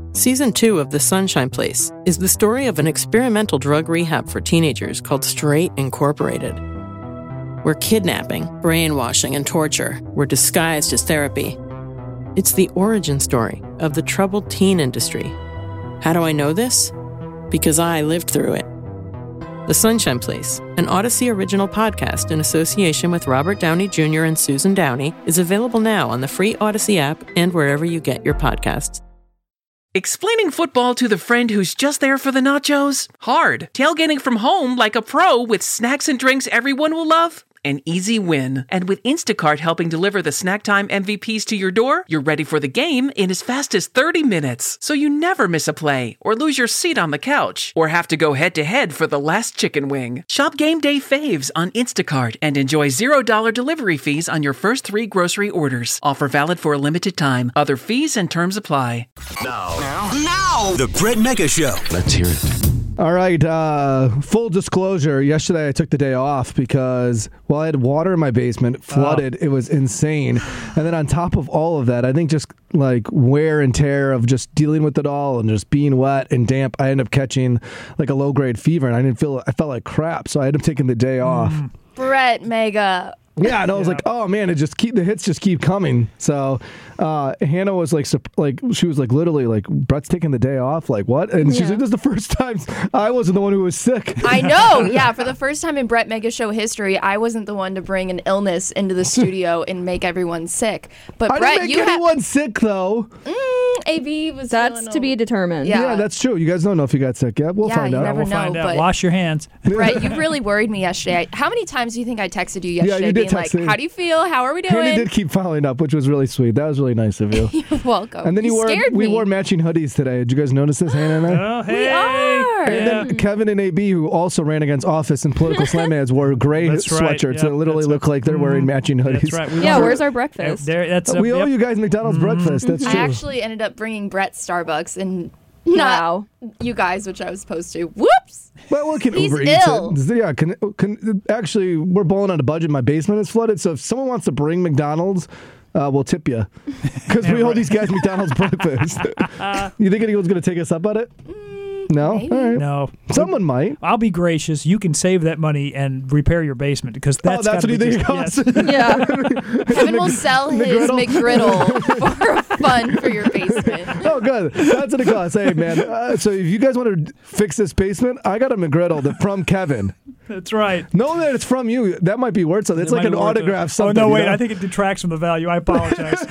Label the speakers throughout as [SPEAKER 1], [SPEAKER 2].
[SPEAKER 1] Season 2 of The Sunshine Place is the story of an experimental drug rehab for teenagers called Straight Incorporated, where kidnapping, brainwashing, and torture were disguised as therapy. It's the origin story of the troubled teen industry. How do I know this? Because I lived through it. The Sunshine Place, an Odyssey original podcast in association with Robert Downey Jr. and Susan Downey, is available now on the free Odyssey app and wherever you get your podcasts.
[SPEAKER 2] Explaining football to the friend who's just there for the nachos? Hard. Tailgating from home like a pro with snacks and drinks everyone will love? An easy win. And with Instacart helping deliver the snack time MVPs to your door, you're ready for the game in as fast as 30 minutes. So you never miss a play, or lose your seat on the couch, or have to go head-to-head for the last chicken wing. Shop Game Day Faves on Instacart and enjoy $0 delivery fees on your first 3 grocery orders. Offer valid for a limited time. Other fees and terms apply.
[SPEAKER 3] Now, The Brett Mega Show.
[SPEAKER 4] Let's hear it.
[SPEAKER 5] All right, full disclosure, yesterday I took the day off because, I had water in my basement, flooded. It was insane. And then on top of all of that, I think just like wear and tear of just dealing with it all and just being wet and damp, I ended up catching like a low-grade fever, and I felt like crap, so I ended up taking the day off.
[SPEAKER 6] Brett Mega.
[SPEAKER 5] Yeah, and I was like, oh man, the hits just keep coming. So Hannah was like, she was like, literally like, Brett's taking the day off. Like, what? And she's like, this is the first time I wasn't the one who was sick.
[SPEAKER 6] I know. Yeah, for the first time in Brett Mega Show history, I wasn't the one to bring an illness into the studio and make everyone sick. But
[SPEAKER 5] I
[SPEAKER 6] Brett,
[SPEAKER 5] didn't make anyone sick though.
[SPEAKER 6] AB was.
[SPEAKER 7] That's to be determined.
[SPEAKER 5] Yeah, that's true. You guys don't know if you got sick yet. We'll find out.
[SPEAKER 6] Never
[SPEAKER 8] We'll find
[SPEAKER 6] know,
[SPEAKER 8] out.
[SPEAKER 6] but
[SPEAKER 8] Wash your hands.
[SPEAKER 6] Brett, you really worried me yesterday. How many times do you think I texted you yesterday,
[SPEAKER 5] you did
[SPEAKER 6] being like,
[SPEAKER 5] text me.
[SPEAKER 6] "How do you feel? How are we doing?"
[SPEAKER 5] Hannah did keep following up, which was really sweet. That was really nice of you.
[SPEAKER 6] You're welcome.
[SPEAKER 5] And then we wore matching hoodies today. Did you guys notice this, Hannah and I?
[SPEAKER 8] Oh, hey.
[SPEAKER 6] We are.
[SPEAKER 5] And then Kevin and AB, who also ran against Office and Political Slam ads, wore gray sweatshirts that literally look like they're wearing matching hoodies.
[SPEAKER 8] That's right.
[SPEAKER 7] Yeah, where's our breakfast?
[SPEAKER 5] We owe you guys McDonald's breakfast. That's true.
[SPEAKER 6] I actually ended up bringing Brett Starbucks and not you guys, which I was supposed to. Whoops!
[SPEAKER 5] Well, we can
[SPEAKER 6] He's
[SPEAKER 5] Uber
[SPEAKER 6] ill.
[SPEAKER 5] Eats it. Yeah, actually, we're bowling on a budget. My basement is flooded, so if someone wants to bring McDonald's, we'll tip you. Because we owe these guys McDonald's breakfast. You think anyone's going to take us up on it? No?
[SPEAKER 6] Maybe.
[SPEAKER 5] All right.
[SPEAKER 8] No.
[SPEAKER 5] Someone might.
[SPEAKER 8] I'll be gracious. You can save that money and repair your basement because that's
[SPEAKER 5] what you think it costs?
[SPEAKER 7] Yeah.
[SPEAKER 6] Kevin will sell his McGriddle for fun for your basement.
[SPEAKER 5] Oh, good. That's what it costs. Hey, man. So if you guys want to fix this basement, I got a McGriddle from Kevin.
[SPEAKER 8] That's right.
[SPEAKER 5] Know that it's from you. That might be worth something. It's like an autograph something.
[SPEAKER 8] Oh, no, wait.
[SPEAKER 5] You know?
[SPEAKER 8] I think it detracts from the value. I apologize.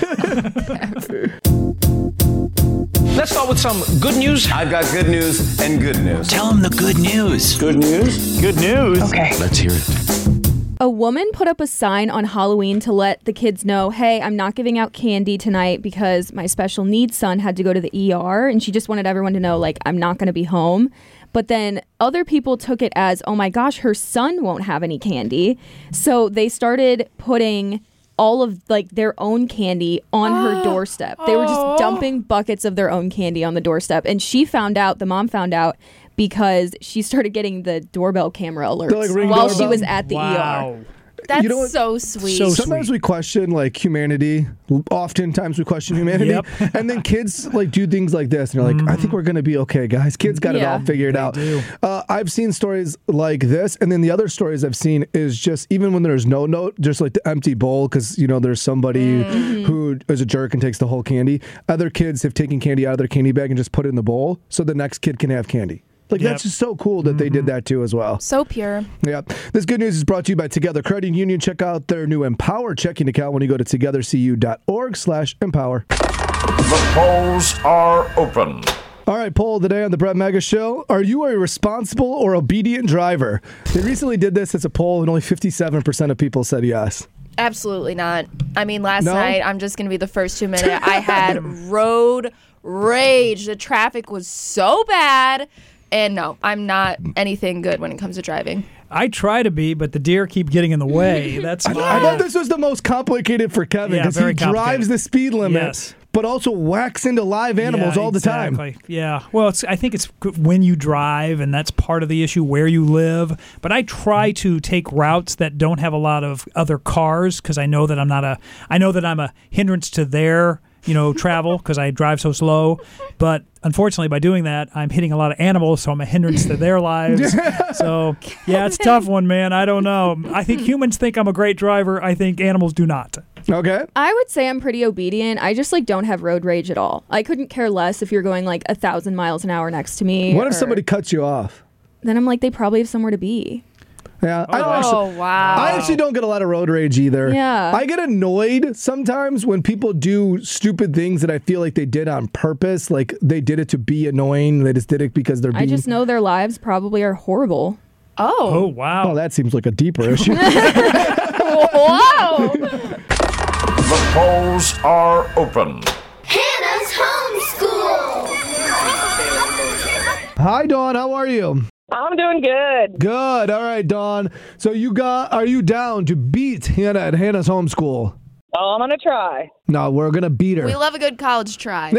[SPEAKER 9] Let's start with some good news.
[SPEAKER 10] I've got good news and good news.
[SPEAKER 4] Tell them the good news.
[SPEAKER 10] Good news?
[SPEAKER 9] Good news.
[SPEAKER 4] Okay. Let's hear it.
[SPEAKER 7] A woman put up a sign on Halloween to let the kids know, hey, I'm not giving out candy tonight because my special needs son had to go to the ER, and she just wanted everyone to know, like, I'm not going to be home. But then other people took it as, oh my gosh, her son won't have any candy. So they started putting all of like their own candy on her doorstep. They were just dumping buckets of their own candy on the doorstep. And the mom found out because she started getting the doorbell camera alerts while she was at the ER.
[SPEAKER 6] That's so sweet.
[SPEAKER 5] Sometimes we question like humanity. Oftentimes we question humanity.
[SPEAKER 8] Yep.
[SPEAKER 5] And then kids like do things like this. And you're like, I think we're going to be okay, guys. Kids got it all figured out. I've seen stories like this. And then the other stories I've seen is just even when there's no note, just like the empty bowl because, there's somebody who is a jerk and takes the whole candy. Other kids have taken candy out of their candy bag and just put it in the bowl so the next kid can have candy. That's just so cool that they did that too as well.
[SPEAKER 6] So pure.
[SPEAKER 5] Yeah. This good news is brought to you by Together Credit Union. Check out their new Empower checking account when you go to togethercu.org/empower.
[SPEAKER 11] The polls are open.
[SPEAKER 5] All right, poll of the day on the Brett Mega Show. Are you a responsible or obedient driver? They recently did this as a poll and only 57% of people said yes.
[SPEAKER 6] Absolutely not. I mean, last night, I'm just going to be the first 2 minutes. I had road rage. The traffic was so bad. And no, I'm not anything good when it comes to driving.
[SPEAKER 8] I try to be, but the deer keep getting in the way. That's
[SPEAKER 5] I thought this was the most complicated for Kevin because he drives the speed limit, but also whacks into live animals all the time.
[SPEAKER 8] Yeah. Well, I think it's when you drive, and that's part of the issue, where you live. But I try to take routes that don't have a lot of other cars because I know that I'm a hindrance to their travel because I drive so slow. But unfortunately, by doing that, I'm hitting a lot of animals, so I'm a hindrance to their lives. So, yeah, it's a tough one, man. I don't know. I think humans think I'm a great driver. I think animals do not.
[SPEAKER 5] Okay.
[SPEAKER 7] I would say I'm pretty obedient. I just don't have road rage at all. I couldn't care less if you're going 1,000 miles an hour next to me.
[SPEAKER 5] What if somebody cuts you off?
[SPEAKER 7] Then I'm they probably have somewhere to be.
[SPEAKER 5] Yeah.
[SPEAKER 6] Wow.
[SPEAKER 5] I actually don't get a lot of road rage either.
[SPEAKER 7] Yeah.
[SPEAKER 5] I get annoyed sometimes when people do stupid things that I feel like they did on purpose. Like they did it to be annoying. They just did it because they're being...
[SPEAKER 7] I just know their lives probably are horrible.
[SPEAKER 8] Oh, wow.
[SPEAKER 5] Oh, that seems like a deeper issue.
[SPEAKER 6] Whoa.
[SPEAKER 11] The polls are open.
[SPEAKER 12] Hannah's homeschool.
[SPEAKER 5] Hi, Dawn. How are you?
[SPEAKER 13] I'm doing good.
[SPEAKER 5] Good. All right, Dawn. So are you down to beat Hannah at Hannah's homeschool?
[SPEAKER 13] Oh, I'm going to try.
[SPEAKER 5] No, we're going to beat her.
[SPEAKER 6] We love a good college try.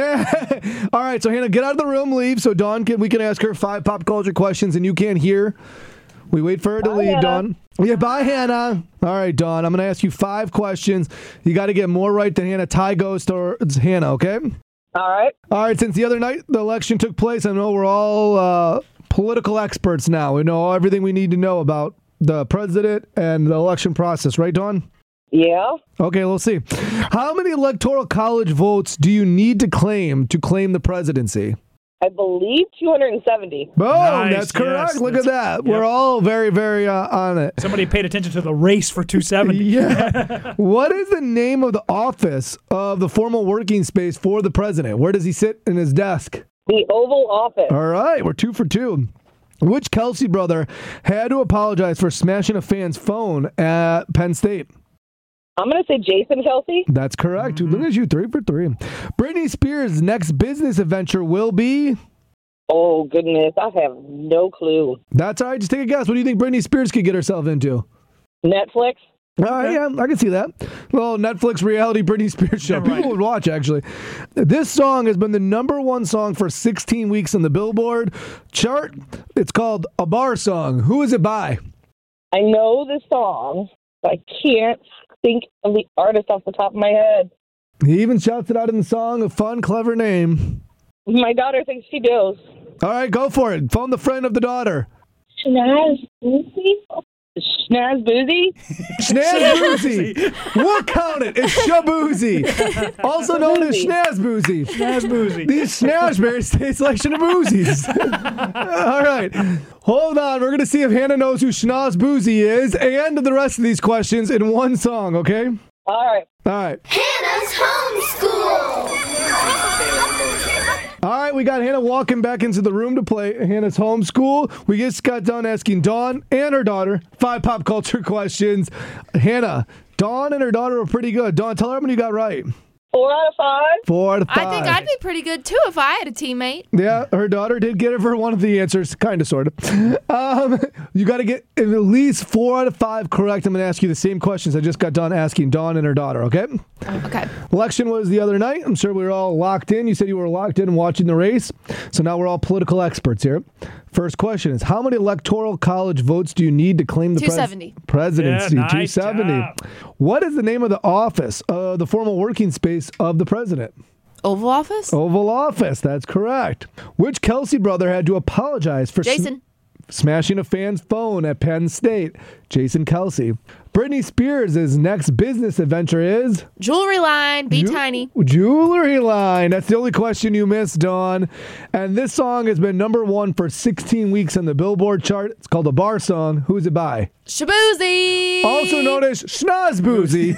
[SPEAKER 5] All right, so Hannah, get out of the room, leave, so we can ask her 5 pop culture questions, and you can't hear. We wait for her to leave,
[SPEAKER 13] Hannah.
[SPEAKER 5] Dawn. Yeah, bye, Hannah. All right, Dawn, I'm going to ask you 5 questions. You got to get more right than Hannah. Tie goes towards Hannah, okay?
[SPEAKER 13] All right.
[SPEAKER 5] All right, since the other night the election took place, I know we're all political experts now. We know everything we need to know about the president and the election process, right, Dawn?
[SPEAKER 13] Yeah.
[SPEAKER 5] Okay, we'll see. How many electoral college votes do you need to claim the presidency?
[SPEAKER 13] I believe 270.
[SPEAKER 5] Boom,
[SPEAKER 8] Nice,
[SPEAKER 5] that's correct.
[SPEAKER 8] yes,
[SPEAKER 5] Look at that.
[SPEAKER 8] yep.
[SPEAKER 5] We're all very, very on it.
[SPEAKER 8] Somebody paid attention to the race for 270.
[SPEAKER 5] Yeah. What is the name of the office of the formal working space for the president? Where does he sit in his desk?
[SPEAKER 13] The Oval Office.
[SPEAKER 5] All right, we're 2 for 2. Which Kelsey brother had to apologize for smashing a fan's phone at Penn State?
[SPEAKER 13] I'm going to say Jason Kelsey.
[SPEAKER 5] That's correct. Look at you, 3 for 3. Britney Spears' next business adventure will be...
[SPEAKER 13] Oh, goodness. I have no clue.
[SPEAKER 5] That's all right. Just take a guess. What do you think Britney Spears could get herself into?
[SPEAKER 13] Netflix.
[SPEAKER 5] All right, yeah, I can see that. Well, Netflix reality Britney Spears show.
[SPEAKER 8] Right.
[SPEAKER 5] People would watch, actually. This song has been the #1 song for 16 weeks on the Billboard chart. It's called A Bar Song. Who is it by?
[SPEAKER 13] I know the song, but I can't think of the artist off the top of my head.
[SPEAKER 5] He even shouts it out in the song. A fun, clever name.
[SPEAKER 13] My daughter thinks she does.
[SPEAKER 5] All right, go for it. Phone the friend of the daughter.
[SPEAKER 13] Snaz Boozy? Snaz Boozy?
[SPEAKER 5] Snaz Boozy. We'll count it. It's Shaboozy. Also known as Snaz Boozy.
[SPEAKER 8] Snaz Boozy.
[SPEAKER 5] These snazberries taste like Shaboozies. All right. Hold on. We're going to see if Hannah knows who Snaz Boozy is and the rest of these questions in one song, okay?
[SPEAKER 13] All right.
[SPEAKER 5] All right.
[SPEAKER 12] Hannah's homeschool.
[SPEAKER 5] All right, we got Hannah walking back into the room to play Hannah's homeschool. We just got done asking Dawn and her daughter 5 pop culture questions. Hannah, Dawn and her daughter were pretty good. Dawn, tell her how many you got right.
[SPEAKER 13] 4 out of 5.
[SPEAKER 5] 4 out of 5.
[SPEAKER 6] I think I'd be pretty good too if I had a teammate.
[SPEAKER 5] Yeah, her daughter did get it for one of the answers, kind of, sort of. You got to get at least 4 out of 5 correct. I'm going to ask you the same questions I just got done asking Dawn and her daughter, okay?
[SPEAKER 6] Okay.
[SPEAKER 5] Election was the other night. I'm sure we were all locked in. You said you were locked in and watching the race. So now we're all political experts here. First question is, how many electoral college votes do you need to claim the
[SPEAKER 6] 270.
[SPEAKER 5] Presidency?
[SPEAKER 8] Yeah, nice
[SPEAKER 5] 270.
[SPEAKER 8] job.
[SPEAKER 5] What is the name of the office, the formal working space of the president?
[SPEAKER 6] Oval Office?
[SPEAKER 5] Oval Office, that's correct. Which Kelsey brother had to apologize for
[SPEAKER 6] Jason.
[SPEAKER 5] smashing a fan's phone at Penn State? Jason Kelsey. Britney Spears' next business adventure is?
[SPEAKER 6] Jewelry line. Be tiny.
[SPEAKER 5] Jewelry line. That's the only question you missed, Dawn. And this song has been #1 for 16 weeks on the Billboard chart. It's called A Bar Song. Who's it by?
[SPEAKER 6] Shaboozy.
[SPEAKER 5] Also known as Snaz Boozy.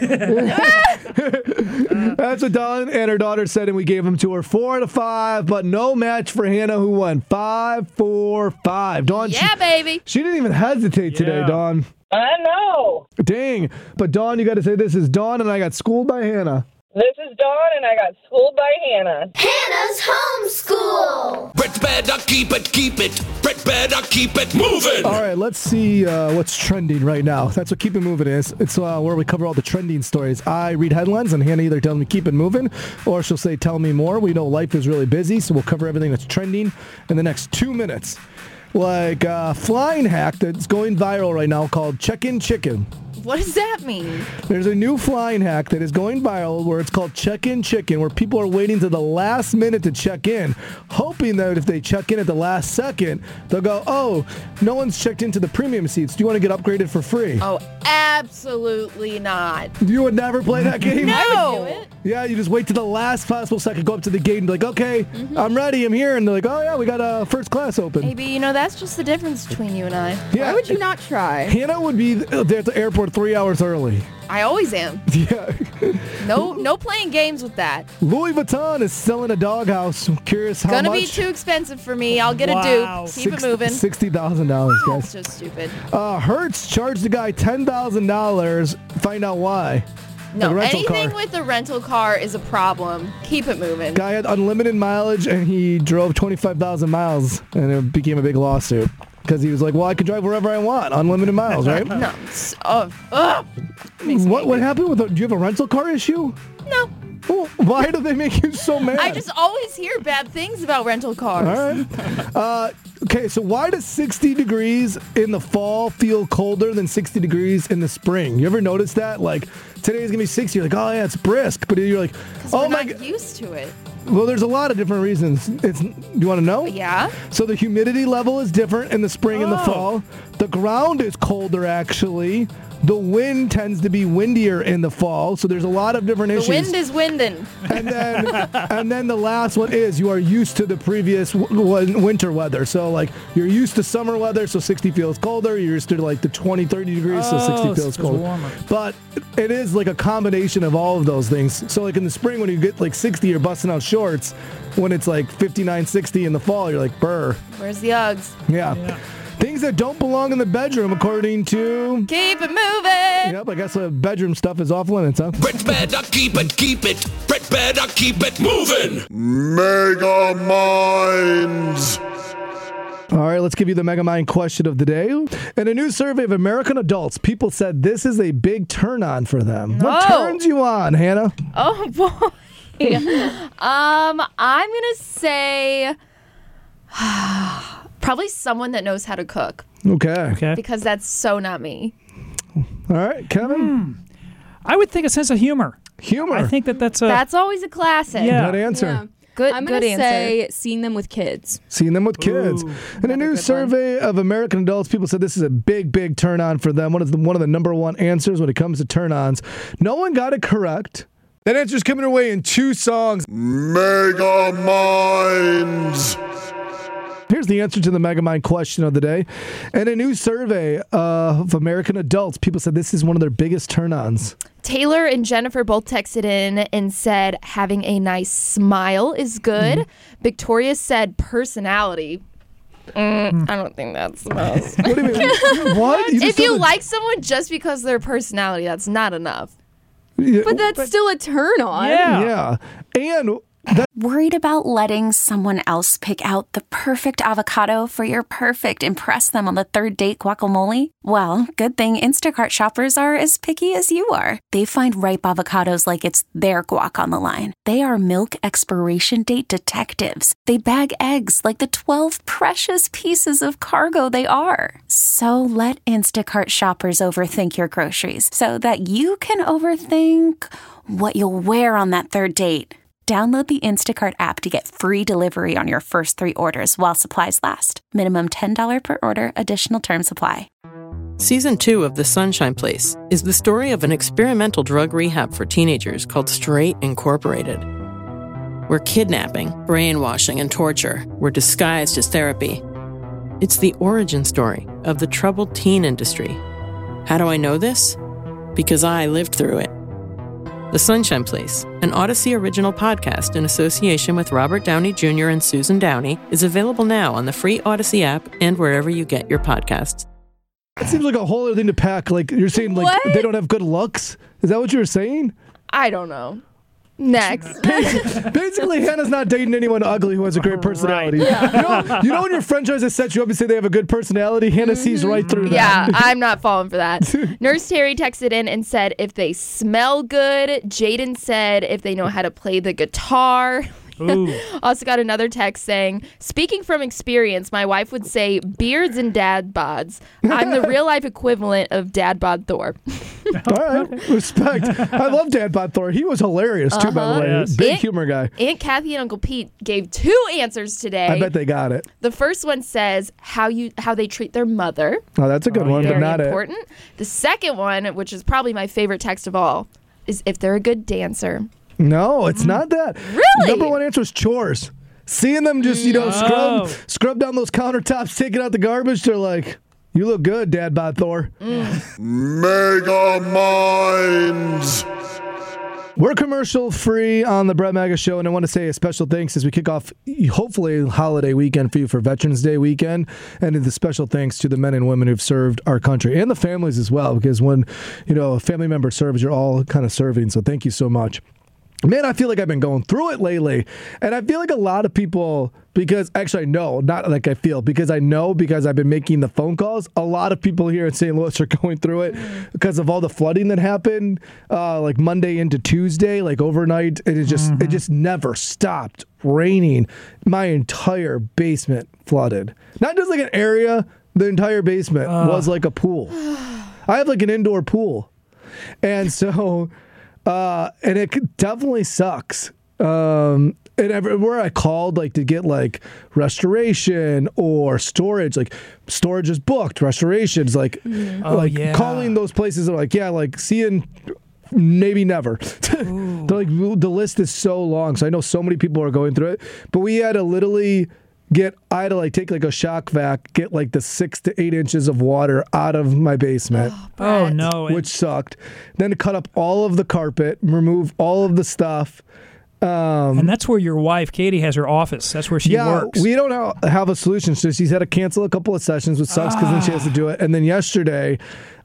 [SPEAKER 5] That's what Dawn and her daughter said, and we gave them to her 4 out of 5, but no match for Hannah, who won 5, 4, 5. Dawn,
[SPEAKER 6] Yeah, baby.
[SPEAKER 5] she didn't even hesitate today,
[SPEAKER 8] Yeah.
[SPEAKER 5] Dawn.
[SPEAKER 13] I know.
[SPEAKER 5] Dang. But Dawn, you got to say this is Dawn, and I got schooled by Hannah.
[SPEAKER 13] This is Dawn, and I got schooled by Hannah.
[SPEAKER 12] Hannah's homeschool.
[SPEAKER 3] Brett better keep it. Brett better keep it moving.
[SPEAKER 5] All right, let's see what's trending right now. That's what Keep It Moving is. It's where we cover all the trending stories. I read headlines, and Hannah either tells me keep it moving, or she'll say tell me more. We know life is really busy, so we'll cover everything that's trending in the next 2 minutes. Like a flying hack that's going viral right now called Check-in Chicken.
[SPEAKER 6] What does that mean?
[SPEAKER 5] There's a new flying hack that is going viral where it's called check-in chicken, where people are waiting to the last minute to check in, hoping that if they check in at the last second, they'll go, oh, no one's checked into the premium seats. Do you want to get upgraded for free?
[SPEAKER 6] Oh, absolutely not.
[SPEAKER 5] You would never play that game?
[SPEAKER 6] No.
[SPEAKER 7] I would do it.
[SPEAKER 5] Yeah, you just wait to the last possible second, go up to the gate and be like, okay, I'm ready, I'm here. And they're like, oh, yeah, we got first class open.
[SPEAKER 6] AB, you know, that's just the difference between you and I.
[SPEAKER 5] Yeah.
[SPEAKER 7] Why would you not try?
[SPEAKER 5] Hannah would be there at the airport 3 hours early.
[SPEAKER 6] I always am.
[SPEAKER 5] Yeah.
[SPEAKER 6] No playing games with that.
[SPEAKER 5] Louis Vuitton is selling a doghouse. I'm curious how
[SPEAKER 6] Gonna
[SPEAKER 5] much.
[SPEAKER 6] be too expensive for me. I'll get
[SPEAKER 8] Wow.
[SPEAKER 6] a dupe. Keep it moving.
[SPEAKER 5] $60,000,
[SPEAKER 6] It's
[SPEAKER 5] guys.
[SPEAKER 6] just stupid.
[SPEAKER 5] Hertz charged the guy $10,000. Find out why.
[SPEAKER 6] No,
[SPEAKER 5] The rental
[SPEAKER 6] anything
[SPEAKER 5] car.
[SPEAKER 6] with the rental car is a problem. Keep it moving.
[SPEAKER 5] Guy had unlimited mileage and he drove 25,000 miles and it became a big lawsuit because he was like, well, I can drive wherever I want, unlimited miles, right?
[SPEAKER 6] No.
[SPEAKER 5] What happened with do you have a rental car issue?
[SPEAKER 6] No.
[SPEAKER 5] Well, why do they make you so mad?
[SPEAKER 6] I just always hear bad things about rental cars.
[SPEAKER 5] All right. Okay, so why does 60 degrees in the fall feel colder than 60 degrees in the spring? You ever notice that? Like, today's going to be 60. You're like, oh, yeah, it's brisk. But you're like, oh,
[SPEAKER 6] We're
[SPEAKER 5] my
[SPEAKER 6] not used to it.
[SPEAKER 5] Well, there's a lot of different reasons. Do you want to know?
[SPEAKER 6] Yeah.
[SPEAKER 5] So the humidity level is different in the spring and the fall. The ground is colder, actually. The wind tends to be windier in the fall, so there's a lot of different issues.
[SPEAKER 6] The wind is winding.
[SPEAKER 5] And then the last one is you are used to the previous winter weather. So, like, you're used to summer weather, so 60 feels colder. You're used to, like, the 20, 30 degrees, so 60 feels colder.
[SPEAKER 8] warmer.
[SPEAKER 5] But it is, like, a combination of all of those things. So, like, in the spring, when you get, like, 60, you're busting out shorts. When it's, like, 59, 60 in the fall, you're like, brr.
[SPEAKER 6] Where's the Uggs?
[SPEAKER 5] Yeah. Things that don't belong in the bedroom, according to...
[SPEAKER 6] Keep it moving.
[SPEAKER 5] Yep, I guess bedroom stuff is off limits, huh?
[SPEAKER 3] Brett better keep it. Brett better keep it moving.
[SPEAKER 11] Mega Minds.
[SPEAKER 5] All right, let's give you the Mega Mind question of the day. In a new survey of American adults, people said this is a big turn-on for them. What turns you on, Hannah?
[SPEAKER 6] Oh, boy. I'm going to say... Probably someone that knows how to cook.
[SPEAKER 5] Okay.
[SPEAKER 6] Because that's so not me.
[SPEAKER 5] All right, Kevin?
[SPEAKER 8] I would think a sense of humor.
[SPEAKER 5] Humor?
[SPEAKER 8] I think that's a...
[SPEAKER 6] That's always a classic.
[SPEAKER 8] Yeah.
[SPEAKER 5] Good answer.
[SPEAKER 7] Yeah.
[SPEAKER 6] Good,
[SPEAKER 7] I'm
[SPEAKER 6] good
[SPEAKER 7] going to
[SPEAKER 6] answer.
[SPEAKER 7] say seeing them with kids.
[SPEAKER 5] Seeing them with kids. In a new survey of American adults, people said this is a big, big turn-on for them. One of the number one answers when it comes to turn-ons. No one got it correct. That answer's coming our way in 2 songs.
[SPEAKER 11] Mega Minds.
[SPEAKER 5] Here's the answer to the Mega Mind question of the day. In a new survey of American adults, people said this is one of their biggest turn-ons.
[SPEAKER 6] Taylor and Jennifer both texted in and said having a nice smile is good. Victoria said personality. I don't think that's the most.
[SPEAKER 5] What do you mean? What?
[SPEAKER 6] If you like someone just because of their personality, that's not enough.
[SPEAKER 5] Yeah.
[SPEAKER 7] But that's still a turn on.
[SPEAKER 5] Yeah. And...
[SPEAKER 14] Worried about letting someone else pick out the perfect avocado for your perfect impress them on the third date guacamole? Well, good thing Instacart shoppers are as picky as you are. They find ripe avocados like it's their guac on the line. They are milk expiration date detectives. They bag eggs like the 12 precious pieces of cargo they are. So let Instacart shoppers overthink your groceries so that you can overthink what you'll wear on that third date. Download the Instacart app to get free delivery on your first 3 orders while supplies last. Minimum $10 per order. Additional terms apply.
[SPEAKER 1] Season 2 of The Sunshine Place is the story of an experimental drug rehab for teenagers called Straight Incorporated, where kidnapping, brainwashing, and torture were disguised as therapy. It's the origin story of the troubled teen industry. How do I know this? Because I lived through it. The Sunshine Place, an Odyssey original podcast in association with Robert Downey Jr. and Susan Downey, is available now on the free Odyssey app and wherever you get your podcasts.
[SPEAKER 5] It seems like a whole other thing to pack. Like, you're saying, like, they don't have good looks? Is that what you were saying?
[SPEAKER 6] I don't know. Next.
[SPEAKER 5] Basically, Hannah's not dating anyone ugly who has a great personality.
[SPEAKER 6] Right. Yeah.
[SPEAKER 5] You know when your friend tries to set you up and say they have a good personality? Hannah sees right through that.
[SPEAKER 6] Yeah, I'm not falling for that. Nurse Terry texted in and said if they smell good. Jaden said if they know how to play the guitar.
[SPEAKER 8] Ooh.
[SPEAKER 6] Also got another text saying, speaking from experience, my wife would say beards and dad bods. I'm the real life equivalent of dad bod Thor.
[SPEAKER 5] All right, respect. I love Dad Bod Thor. He was hilarious too, by the way.
[SPEAKER 8] Yes.
[SPEAKER 5] Big humor guy.
[SPEAKER 6] Aunt Kathy and Uncle Pete gave 2 answers today.
[SPEAKER 5] I bet they got it.
[SPEAKER 6] The first one says how they treat their mother.
[SPEAKER 5] Oh, that's a good one,
[SPEAKER 6] Very
[SPEAKER 5] but not
[SPEAKER 6] important. The second one, which is probably my favorite text of all, is if they're a good dancer.
[SPEAKER 5] No, it's not that.
[SPEAKER 6] Really?
[SPEAKER 5] Number one answer is chores. Seeing them just, scrub down those countertops, taking out the garbage, they're like, you look good, Dad Bod Thor.
[SPEAKER 11] Mega Minds.
[SPEAKER 5] We're commercial free on the Brett Mega Show, and I want to say a special thanks as we kick off, hopefully, holiday weekend for you for Veterans Day weekend, and the special thanks to the men and women who've served our country and the families as well, because when a family member serves, you're all kind of serving. So thank you so much. Man, I feel like I've been going through it lately. And I feel like a lot of people, because actually I know, not like I feel, because I know because I've been making the phone calls, a lot of people here in St. Louis are going through it because of all the flooding that happened like Monday into Tuesday, like overnight. And it just never stopped raining. My entire basement flooded. Not just like an area, the entire basement was like a pool. I have like an indoor pool. And so... and it definitely sucks. And everywhere I called, like, to get, like, restoration or storage, like, storage is booked, restoration's, like, calling those places, are like, yeah, like, seeing maybe never. They're like, the list is so long, so I know so many people are going through it, but we had to literally... I had to take like a shock vac, get like the 6 to 8 inches of water out of my basement.
[SPEAKER 8] Oh no.
[SPEAKER 5] Which sucked. Then to cut up all of the carpet, remove all of the stuff.
[SPEAKER 8] And that's where your wife, Katie, has her office. That's where she works.
[SPEAKER 5] We don't have a solution. So she's had to cancel a couple of sessions, which sucks because then she has to do it. And then yesterday...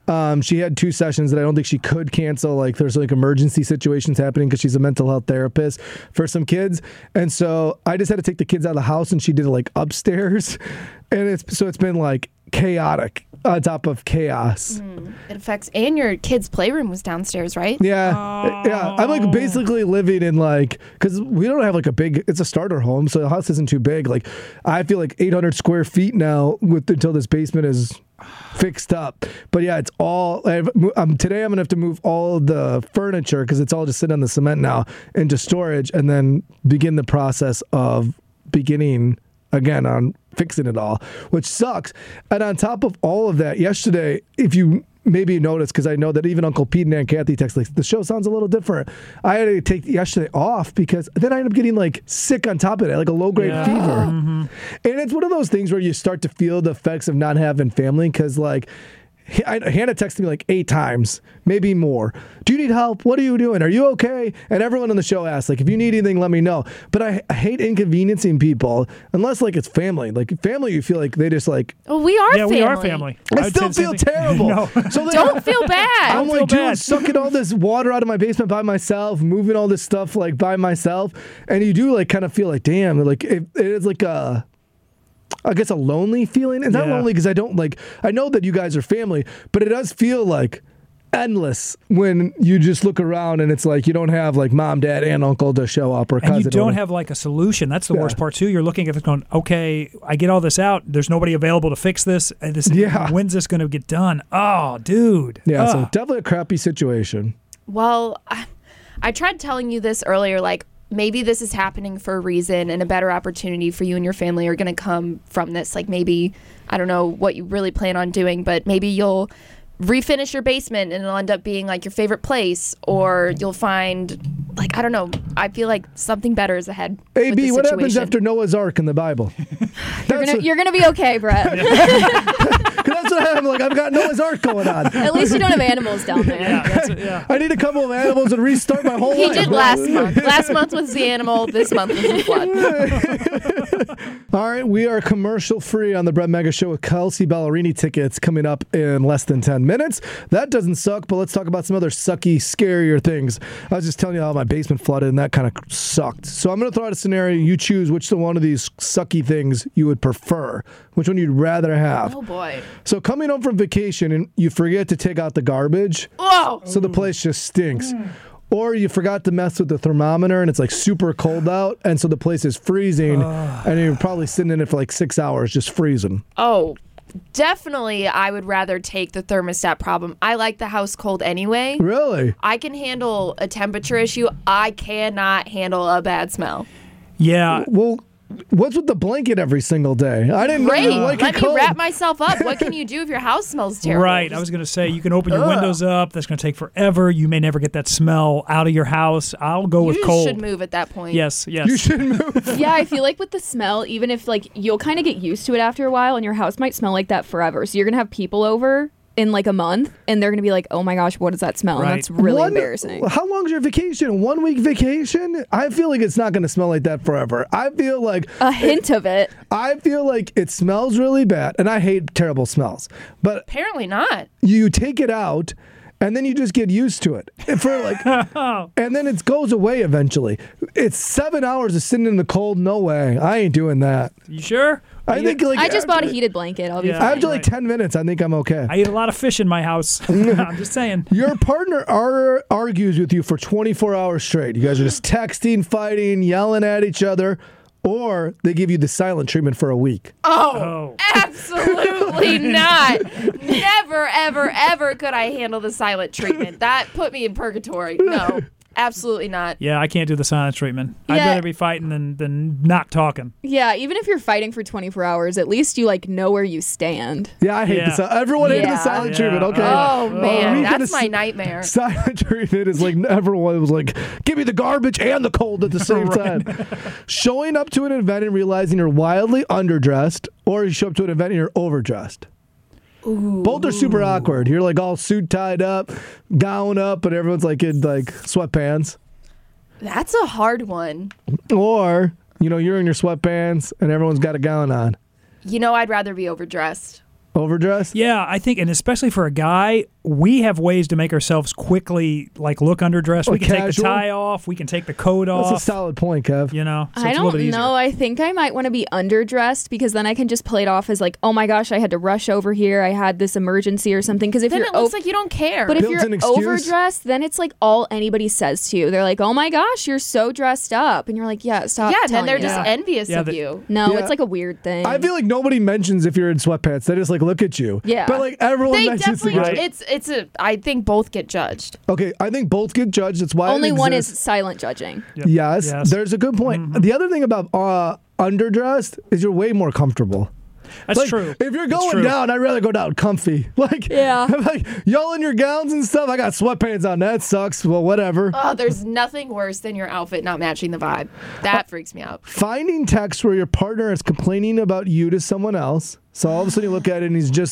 [SPEAKER 5] she had 2 sessions that I don't think she could cancel. Like there's like emergency situations happening because she's a mental health therapist for some kids. And so I just had to take the kids out of the house and she did it like upstairs. And it's been like chaotic on top of chaos.
[SPEAKER 6] It affects, and your kid's playroom was downstairs, right?
[SPEAKER 5] Yeah. Yeah. I'm like basically living in like, because we don't have like it's a starter home. So the house isn't too big. Like I feel like 800 square feet now until this basement is fixed up. But yeah, it's all today I'm gonna have to move all the furniture because it's all just sitting on the cement now into storage and then begin the process of beginning again on fixing it all, which sucks. And on top of all of that, yesterday, if you maybe noticed, because I know that even Uncle Pete and Aunt Kathy text like, the show sounds a little different. I had to take yesterday off because then I ended up getting like sick on top of it, like a low-grade fever. And it's one of those things where you start to feel the effects of not having family because like Hannah texted me like 8 times, maybe more. Do you need help? What are you doing? Are you okay? And everyone on the show asks, like, if you need anything, let me know. But I hate inconveniencing people unless like it's family. Like family, you feel like they just like.
[SPEAKER 6] Oh, we are family.
[SPEAKER 8] Yeah, we are family.
[SPEAKER 5] I still feel terrible.
[SPEAKER 8] No.
[SPEAKER 5] So
[SPEAKER 6] don't feel bad.
[SPEAKER 5] I'm like, dude, sucking all this water out of my basement by myself, moving all this stuff like by myself, and you do like kind of feel like, damn, like it is like I guess a lonely feeling. It's not lonely because I know that you guys are family, but it does feel like endless when you just look around and it's like you don't have like mom, dad, and uncle to show up or cousin.
[SPEAKER 8] And you don't have like a solution. That's the worst part too. You're looking at it going, okay, I get all this out. There's nobody available to fix this. When's this going to get done? Oh, dude.
[SPEAKER 5] Yeah, so definitely a crappy situation.
[SPEAKER 6] Well, I tried telling you this earlier, like, maybe this is happening for a reason and a better opportunity for you and your family are going to come from this. Like maybe, I don't know what you really plan on doing, but maybe you'll refinish your basement and it'll end up being like your favorite place, or you'll find, like, I don't know. I feel like something better is ahead.
[SPEAKER 5] AB, what happens after Noah's Ark in the Bible?
[SPEAKER 7] You're gonna be okay, Brett.
[SPEAKER 5] That's what I'm like. I've got Noah's Ark going on.
[SPEAKER 7] At least you don't have animals down there.
[SPEAKER 5] I need a couple of animals and restart my whole life.
[SPEAKER 6] He did last month. Last month was the animal. This month was the flood.
[SPEAKER 5] All right, we are commercial free on the Brett Mega Show with Kelsey Ballerini tickets coming up in less than 10 minutes. That doesn't suck, but let's talk about some other sucky, scarier things. I was just telling you how my basement flooded, and that kind of sucked. So I'm going to throw out a scenario. You choose which one of these sucky things you would prefer, which one you'd rather have.
[SPEAKER 6] Oh, boy.
[SPEAKER 5] So coming home from vacation and you forget to take out the garbage,
[SPEAKER 6] whoa,
[SPEAKER 5] so the place just stinks. Or you forgot to mess with the thermometer and it's like super cold out, and so the place is freezing, and you're probably sitting in it for like 6 hours just freezing.
[SPEAKER 6] Oh, definitely I would rather take the thermostat problem. I like the house cold anyway.
[SPEAKER 5] Really?
[SPEAKER 6] I can handle a temperature issue. I cannot handle a bad smell.
[SPEAKER 8] Yeah.
[SPEAKER 5] Well, what's with the blanket every single day? I didn't
[SPEAKER 6] Great.
[SPEAKER 5] know
[SPEAKER 6] Let me wrap myself up. What can you do if your house smells terrible?
[SPEAKER 8] Right. I was going to say, you can open your windows up. That's going to take forever. You may never get that smell out of your house. I'll go with cold.
[SPEAKER 6] You should move at that point.
[SPEAKER 8] Yes.
[SPEAKER 5] You should move.
[SPEAKER 7] Yeah, I feel like with the smell, even if like you'll kind of get used to it after a while, and your house might smell like that forever. So you're going to have people over in like a month, and they're going to be like, oh my gosh, what does that smell?
[SPEAKER 8] Right.
[SPEAKER 7] And that's really embarrassing.
[SPEAKER 5] How long's your vacation? 1 week vacation? I feel like it's not going to smell like that forever. I feel like
[SPEAKER 7] a hint of it.
[SPEAKER 5] I feel like it smells really bad, and I hate terrible smells. But
[SPEAKER 6] apparently not.
[SPEAKER 5] You take it out, and then you just get used to it for like, and then it goes away eventually. It's 7 hours of sitting in the cold. No way, I ain't doing that.
[SPEAKER 8] You sure?
[SPEAKER 5] I think like
[SPEAKER 7] I just bought a heated blanket. I'll be fine.
[SPEAKER 5] After like 10 minutes, I think I'm okay.
[SPEAKER 8] I eat a lot of fish in my house. I'm just saying.
[SPEAKER 5] Your partner argues with you for 24 hours straight. You guys are just texting, fighting, yelling at each other, or they give you the silent treatment for a week.
[SPEAKER 6] Oh. Absolutely not. Never, ever, ever could I handle the silent treatment. That put me in purgatory. No. Absolutely not.
[SPEAKER 8] Yeah, I can't do the silence treatment.
[SPEAKER 7] Yeah.
[SPEAKER 8] I'd rather be fighting than not talking.
[SPEAKER 7] Yeah, even if you're fighting for 24 hours, at least you like know where you stand.
[SPEAKER 5] Yeah, I hate the everyone hated the silent treatment. Okay.
[SPEAKER 6] Oh man, that's my nightmare.
[SPEAKER 5] Silent treatment is like everyone was like, give me the garbage and the cold at the same time. Showing up to an event and realizing you're wildly underdressed, or you show up to an event and you're overdressed.
[SPEAKER 6] Ooh.
[SPEAKER 5] Both are super awkward. You're like all suit tied up, gown up, but everyone's like in like sweatpants.
[SPEAKER 6] That's a hard one.
[SPEAKER 5] Or, you're in your sweatpants and everyone's got a gown on.
[SPEAKER 6] I'd rather be overdressed.
[SPEAKER 5] Overdressed?
[SPEAKER 8] Yeah, I think, and especially for a guy, we have ways to make ourselves quickly like look underdressed. We can take the tie off. We can take the coat off.
[SPEAKER 5] That's a solid point, Kev.
[SPEAKER 8] So
[SPEAKER 7] I
[SPEAKER 8] it's a little bit
[SPEAKER 7] don't
[SPEAKER 8] easier.
[SPEAKER 7] know. I think I might want to be underdressed because then I can just play it off as like, oh my gosh, I had to rush over here. I had this emergency or something. Because if
[SPEAKER 6] then
[SPEAKER 7] you're
[SPEAKER 6] it looks like you don't care.
[SPEAKER 7] But if
[SPEAKER 5] Built-in
[SPEAKER 7] you're
[SPEAKER 5] excuse.
[SPEAKER 7] overdressed, then it's like all anybody says to you. They're like, oh my gosh, you're so dressed up. And you're like, yeah, stop.
[SPEAKER 6] Yeah, then they're
[SPEAKER 7] telling
[SPEAKER 6] just
[SPEAKER 7] me.
[SPEAKER 6] envious of you.
[SPEAKER 7] No,
[SPEAKER 5] Yeah.
[SPEAKER 7] it's like a weird thing.
[SPEAKER 5] I feel like nobody mentions if you're in sweatpants. They just like look at you.
[SPEAKER 7] Yeah.
[SPEAKER 5] But like everyone
[SPEAKER 6] They
[SPEAKER 5] mentions
[SPEAKER 6] definitely.
[SPEAKER 5] it.
[SPEAKER 6] I think both get judged.
[SPEAKER 5] Okay, I think both get judged. That's why
[SPEAKER 7] Only
[SPEAKER 5] it
[SPEAKER 7] one is
[SPEAKER 5] exists.
[SPEAKER 7] silent judging.
[SPEAKER 5] Yes, there's a good point. The other thing about underdressed is you're way more comfortable.
[SPEAKER 8] That's
[SPEAKER 5] Like,
[SPEAKER 8] true.
[SPEAKER 5] If you're
[SPEAKER 8] That's
[SPEAKER 5] going
[SPEAKER 8] true.
[SPEAKER 5] down, I'd rather go down comfy. Like, like y'all in your gowns and stuff. I got sweatpants on. That sucks. Well, whatever.
[SPEAKER 6] Oh, there's nothing worse than your outfit not matching the vibe. That freaks me out.
[SPEAKER 5] Finding texts where your partner is complaining about you to someone else. So all of a sudden you look at it and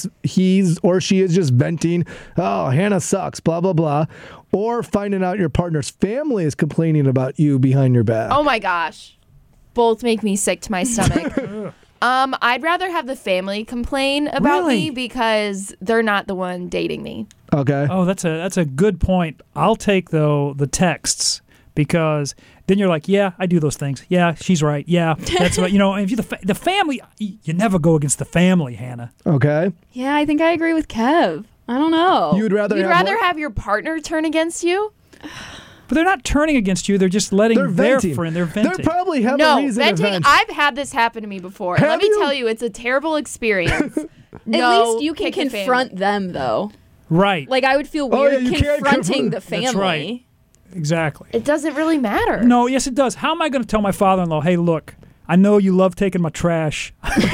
[SPEAKER 5] he's or she is just venting. Oh, Hannah sucks. Blah blah blah. Or finding out your partner's family is complaining about you behind your back.
[SPEAKER 6] Oh my gosh. Both make me sick to my stomach. I'd rather have the family complain about me because they're not the one dating me.
[SPEAKER 5] Okay.
[SPEAKER 8] Oh, that's a good point. I'll take though the texts because then you're like, yeah, I do those things. Yeah, she's right. Yeah, that's what If you the family, you never go against the family, Hannah.
[SPEAKER 5] Okay.
[SPEAKER 7] Yeah, I think I agree with Kev. I don't know.
[SPEAKER 5] You'd rather
[SPEAKER 6] have your partner turn against you?
[SPEAKER 8] But they're not turning against you. They're just letting
[SPEAKER 5] They're
[SPEAKER 8] their
[SPEAKER 5] venting.
[SPEAKER 8] friend. They're venting.
[SPEAKER 5] They probably have
[SPEAKER 6] No,
[SPEAKER 5] a reason to
[SPEAKER 6] venting.
[SPEAKER 5] vent.
[SPEAKER 6] I've had this happen to me before. And let me tell you, it's a terrible experience.
[SPEAKER 7] At least you can confront them, though.
[SPEAKER 8] Right.
[SPEAKER 7] Like, I would feel
[SPEAKER 5] Oh,
[SPEAKER 7] weird
[SPEAKER 5] yeah, you can't
[SPEAKER 7] confronting the
[SPEAKER 8] That's
[SPEAKER 7] family.
[SPEAKER 8] right. Exactly.
[SPEAKER 6] It doesn't really matter.
[SPEAKER 8] No, yes, it does. How am I going to tell my father-in-law, hey, look, I know you love taking my trash.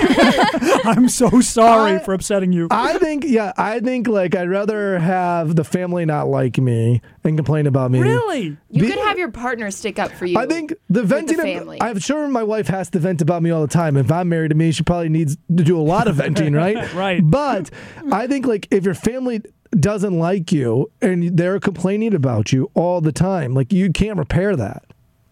[SPEAKER 8] I'm so sorry for upsetting you.
[SPEAKER 5] I think like I'd rather have the family not like me and complain about me.
[SPEAKER 8] Really?
[SPEAKER 6] You could have your partner stick up for you.
[SPEAKER 5] I think the venting.
[SPEAKER 6] family.
[SPEAKER 5] I'm sure my wife has to vent about me all the time. If I'm married to me, she probably needs to do a lot of venting, right?
[SPEAKER 8] Right.
[SPEAKER 5] But I think like if your family doesn't like you and they're complaining about you all the time, like you can't repair that,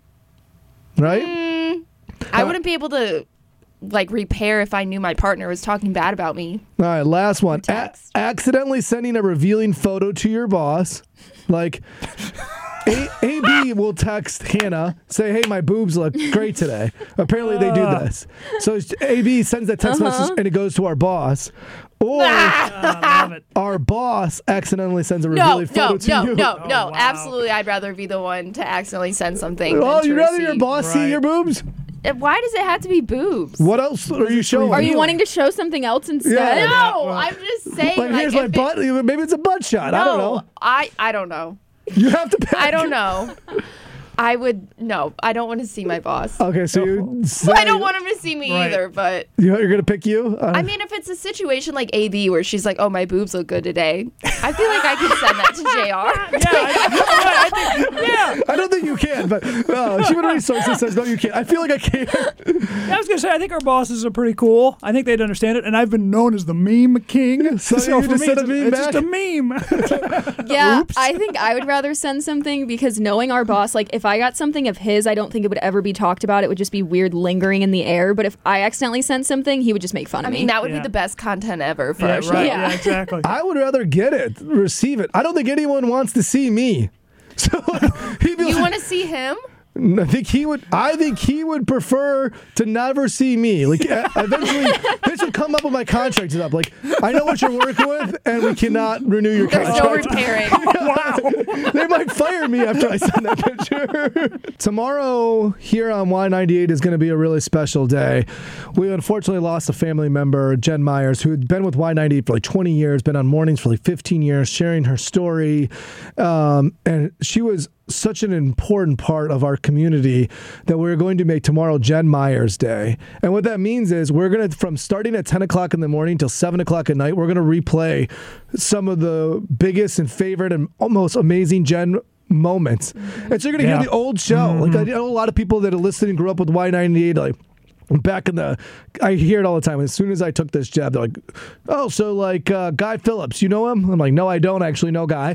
[SPEAKER 5] right?
[SPEAKER 6] I wouldn't be able to like repair if I knew my partner was talking bad about me.
[SPEAKER 5] All right, last one. Accidentally sending a revealing photo to your boss. Like, AB will text Hannah, say, hey, my boobs look great today. Apparently they do this. So AB sends that text message and it goes to our boss. Or our boss accidentally sends a revealing photo to you.
[SPEAKER 6] No,
[SPEAKER 8] wow.
[SPEAKER 6] absolutely. I'd rather be the one to accidentally send something.
[SPEAKER 5] Oh,
[SPEAKER 6] than
[SPEAKER 5] you'd
[SPEAKER 6] to
[SPEAKER 5] rather
[SPEAKER 6] receive.
[SPEAKER 5] your boss see your boobs?
[SPEAKER 6] Why does it have to be boobs?
[SPEAKER 5] What else are you showing?
[SPEAKER 7] Are you wanting to show something else instead?
[SPEAKER 5] Yeah.
[SPEAKER 6] No, I'm just saying.
[SPEAKER 5] Like, here's my butt. Maybe it's a butt shot. I don't know.
[SPEAKER 6] I don't know.
[SPEAKER 5] You have to pick.
[SPEAKER 6] I don't know. I don't want to see my boss.
[SPEAKER 5] Okay, so you say,
[SPEAKER 6] I don't want him to see me either, but
[SPEAKER 5] you're going to pick you?
[SPEAKER 6] I mean, if it's a situation like AB where she's like, oh, my boobs look good today, I feel like I could send that to JR.
[SPEAKER 5] I don't think you can, but Human Resources says, no, you can't. I feel like I can.
[SPEAKER 8] I was going to say, I think our bosses are pretty cool. I think they'd understand it, and I've been known as the meme king.
[SPEAKER 5] So
[SPEAKER 8] for
[SPEAKER 5] you just
[SPEAKER 8] me,
[SPEAKER 5] send a meme
[SPEAKER 8] it's
[SPEAKER 5] back?
[SPEAKER 8] just a meme.
[SPEAKER 7] Yeah,
[SPEAKER 8] Oops.
[SPEAKER 7] I think I would rather send something because knowing our boss, like if I got something of his, I don't think it would ever be talked about. It would just be weird lingering in the air. But if I accidentally sent something, he would just make fun of me.
[SPEAKER 6] I mean, that would be the best content ever for our show.
[SPEAKER 8] Right. Yeah, exactly.
[SPEAKER 5] I would rather get it, receive it. I don't think anyone wants to see me. So he'd be
[SPEAKER 6] You want to see him?
[SPEAKER 5] I think he would prefer to never see me. Like eventually, this would come up when my contract is up. Like I know what you're working with, and we cannot renew your
[SPEAKER 6] There's
[SPEAKER 5] contract.
[SPEAKER 6] no repairing.
[SPEAKER 8] Wow.
[SPEAKER 5] They might fire me after I send that picture. Tomorrow here on Y98 is going to be a really special day. We unfortunately lost a family member, Jen Myers, who had been with Y98 for like 20 years, been on mornings for like 15 years, sharing her story, and she was such an important part of our community that we're going to make tomorrow Jen Myers Day. And what that means is we're going to, from starting at 10 o'clock in the morning till 7 o'clock at night, we're going to replay some of the biggest and favorite and almost amazing Jen moments. And so you're going to hear the old show. Like I know a lot of people that are listening grew up with Y98, like back in I hear it all the time. As soon as I took this job, they're like, oh, so like Guy Phillips, you know him? I'm like, no, I don't actually know Guy.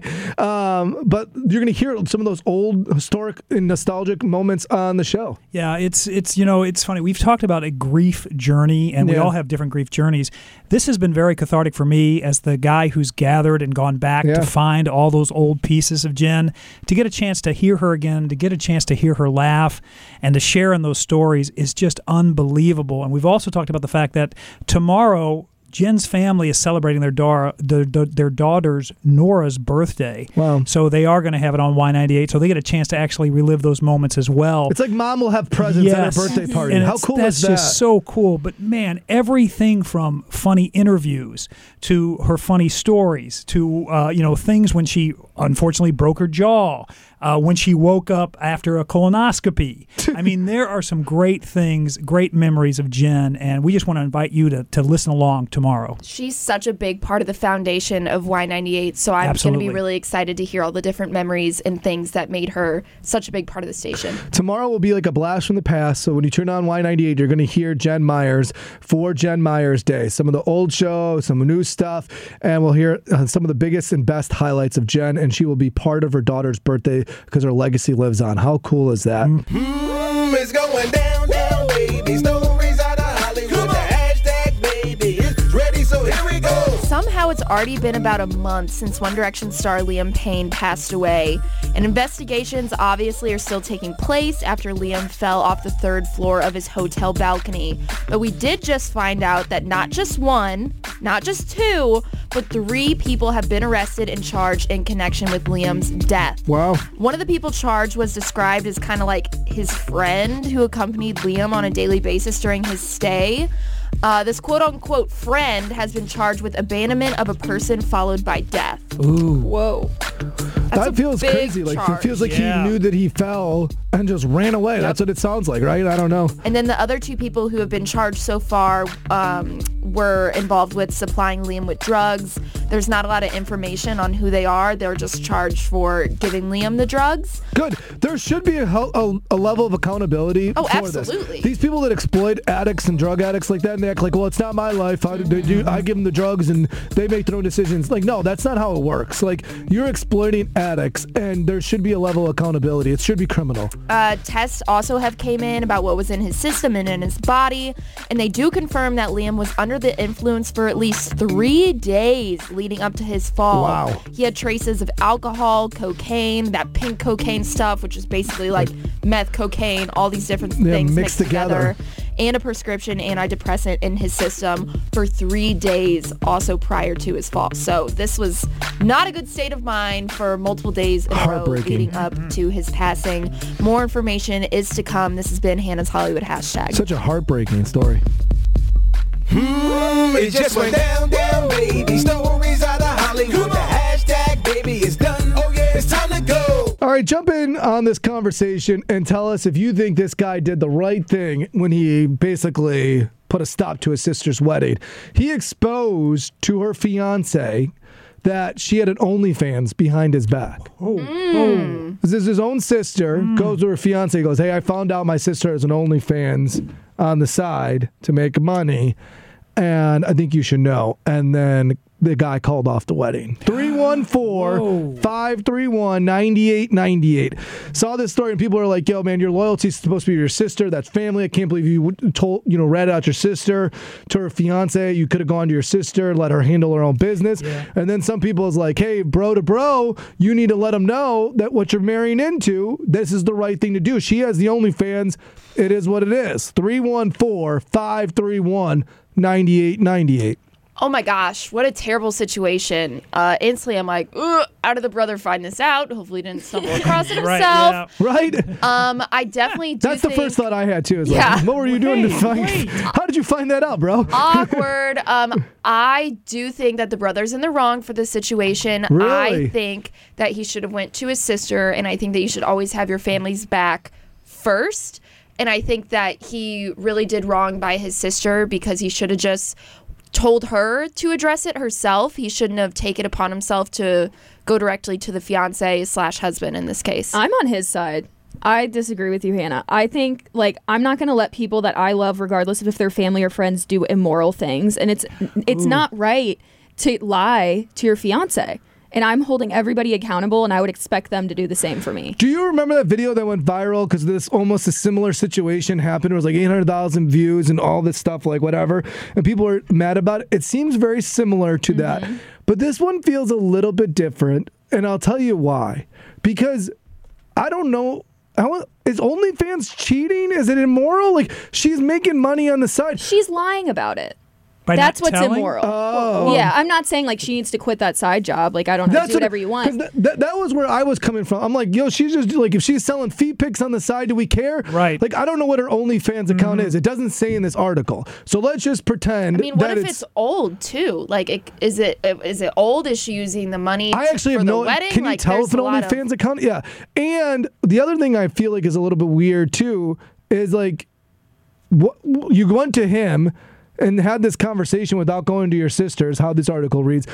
[SPEAKER 5] But you're going to hear some of those old historic and nostalgic moments on the show.
[SPEAKER 8] Yeah, it's it's funny. We've talked about a grief journey, and we all have different grief journeys. This has been very cathartic for me as the guy who's gathered and gone back to find all those old pieces of Jen, to get a chance to hear her again, to get a chance to hear her laugh, and to share in those stories is just unbelievable. And we've also talked about the fact that tomorrow Jen's family is celebrating their daughter's Nora's birthday.
[SPEAKER 5] Wow.
[SPEAKER 8] So they are going to have it on Y98, so they get a chance to actually relive those moments as well.
[SPEAKER 5] It's like mom will have presents at her birthday party.
[SPEAKER 8] And
[SPEAKER 5] how cool
[SPEAKER 8] that's
[SPEAKER 5] is that?
[SPEAKER 8] That's just so cool. But man, everything from funny interviews to her funny stories to things when she unfortunately broke her jaw, when she woke up after a colonoscopy. I mean, there are some great things, great memories of Jen, and we just want to invite you to listen along tomorrow.
[SPEAKER 6] She's such a big part of the foundation of Y98, so I'm going to be really excited to hear all the different memories and things that made her such a big part of the station.
[SPEAKER 5] Tomorrow will be like a blast from the past, so when you turn on Y98, you're going to hear Jen Myers for Jen Myers Day. Some of the old shows, some new stuff, and we'll hear some of the biggest and best highlights of Jen, and she will be part of her daughter's birthday because her legacy lives on. How cool is that?
[SPEAKER 3] It's going down, down, baby. Stories out of Hollywood. The hashtag, baby. It's ready, so here we go.
[SPEAKER 6] Somehow it's already been about a month since One Direction star Liam Payne passed away, and investigations obviously are still taking place after Liam fell off the 3rd floor of his hotel balcony. But we did just find out that not just one, not just two, but 3 people have been arrested and charged in connection with Liam's death.
[SPEAKER 5] Wow.
[SPEAKER 6] One of the people charged was described as kind of like his friend who accompanied Liam on a daily basis during his stay. This quote-unquote friend has been charged with abandonment of a person followed by death.
[SPEAKER 5] Ooh.
[SPEAKER 6] Whoa.
[SPEAKER 5] That feels crazy. Like it feels like he knew that he fell and just ran away. Yep. That's what it sounds like, right? I don't know.
[SPEAKER 6] And then the other 2 people who have been charged so far were involved with supplying Liam with drugs. There's not a lot of information on who they are. They're just charged for giving Liam the drugs.
[SPEAKER 5] Good. There should be a level of accountability for
[SPEAKER 6] absolutely.
[SPEAKER 5] this. These people that exploit addicts and drug addicts like that, and they act like, well, it's not my life. I give them the drugs and they make their own decisions. Like, no, that's not how it works. Like, you're exploiting addicts, and there should be a level of accountability. It should be criminal.
[SPEAKER 6] Tests also have came in about what was in his system and in his body, and they do confirm that Liam was under under the influence for at least 3 days leading up to his fall.
[SPEAKER 5] Wow.
[SPEAKER 6] He had traces of alcohol, cocaine, that pink cocaine stuff, which is basically like meth, cocaine, all these different things mixed together, and a prescription antidepressant in his system for 3 days also prior to his fall. So this was not a good state of mind for multiple days in a row leading up to his passing. More information is to come. This has been Hannah's Hollywood Hashtag.
[SPEAKER 5] Such a heartbreaking story.
[SPEAKER 3] It just went down, baby. Stories out of Hollywood. The hashtag, baby, is done. Oh, yeah, it's time to go.
[SPEAKER 5] All right, jump in on this conversation and tell us if you think this guy did the right thing when he basically put a stop to his sister's wedding. He exposed to her fiance that she had an OnlyFans behind his back. This is his own sister, goes to her fiance, goes, hey, I found out my sister has an OnlyFans on the side to make money, and I think you should know. And then the guy called off the wedding. 314-531-9898. Saw this story and people are like, yo, man, your loyalty is supposed to be your sister. That's family. I can't believe you read out your sister to her fiance. You could have gone to your sister, let her handle her own business. Yeah. And then some people is like, hey, bro to bro, you need to let them know that what you're marrying into, this is the right thing to do. She has the OnlyFans. It is what it is. 314-531-9898.
[SPEAKER 6] Oh my gosh, what a terrible situation. Instantly, I'm like, how did the brother find this out? Hopefully he didn't stumble across it himself.
[SPEAKER 5] Right?
[SPEAKER 6] I definitely do
[SPEAKER 5] That's the first thought I had, too. Is like, what were you doing to find... How did you find that out, bro?
[SPEAKER 6] Awkward. I do think that the brother's in the wrong for this situation.
[SPEAKER 5] Really?
[SPEAKER 6] I think that he should have went to his sister, and I think that you should always have your family's back first. And I think that he really did wrong by his sister because he should have just told her to address it herself. He shouldn't have taken it upon himself to go directly to the fiance/husband in this case.
[SPEAKER 7] I'm on his side. I disagree with you, Hannah. I think, I'm not going to let people that I love, regardless of if they're family or friends, do immoral things. And it's not right to lie to your fiance. And I'm holding everybody accountable, and I would expect them to do the same for me.
[SPEAKER 5] Do you remember that video that went viral because this almost a similar situation happened? It was like 800,000 views and all this stuff, like whatever, and people were mad about it. It seems very similar to that, but this one feels a little bit different, and I'll tell you why. Because I don't know. Is OnlyFans cheating? Is it immoral? Like, she's making money on the side.
[SPEAKER 7] She's lying about it. That's what's immoral. Yeah, I'm not saying she needs to quit that side job. I don't have to do whatever you want.
[SPEAKER 5] That was where I was coming from. I'm like, yo, she's just if she's selling feet pics on the side, do we care?
[SPEAKER 8] Right.
[SPEAKER 5] I don't know what her OnlyFans account is. It doesn't say in this article. So let's just pretend.
[SPEAKER 6] I mean, what if it's old too? Is it old? Is she using the money
[SPEAKER 5] I actually
[SPEAKER 6] for
[SPEAKER 5] have
[SPEAKER 6] the wedding?
[SPEAKER 5] Can you tell if an OnlyFans account? Yeah. And the other thing I feel like is a little bit weird too is what you went to him and had this conversation without going to your sisters, how this article reads.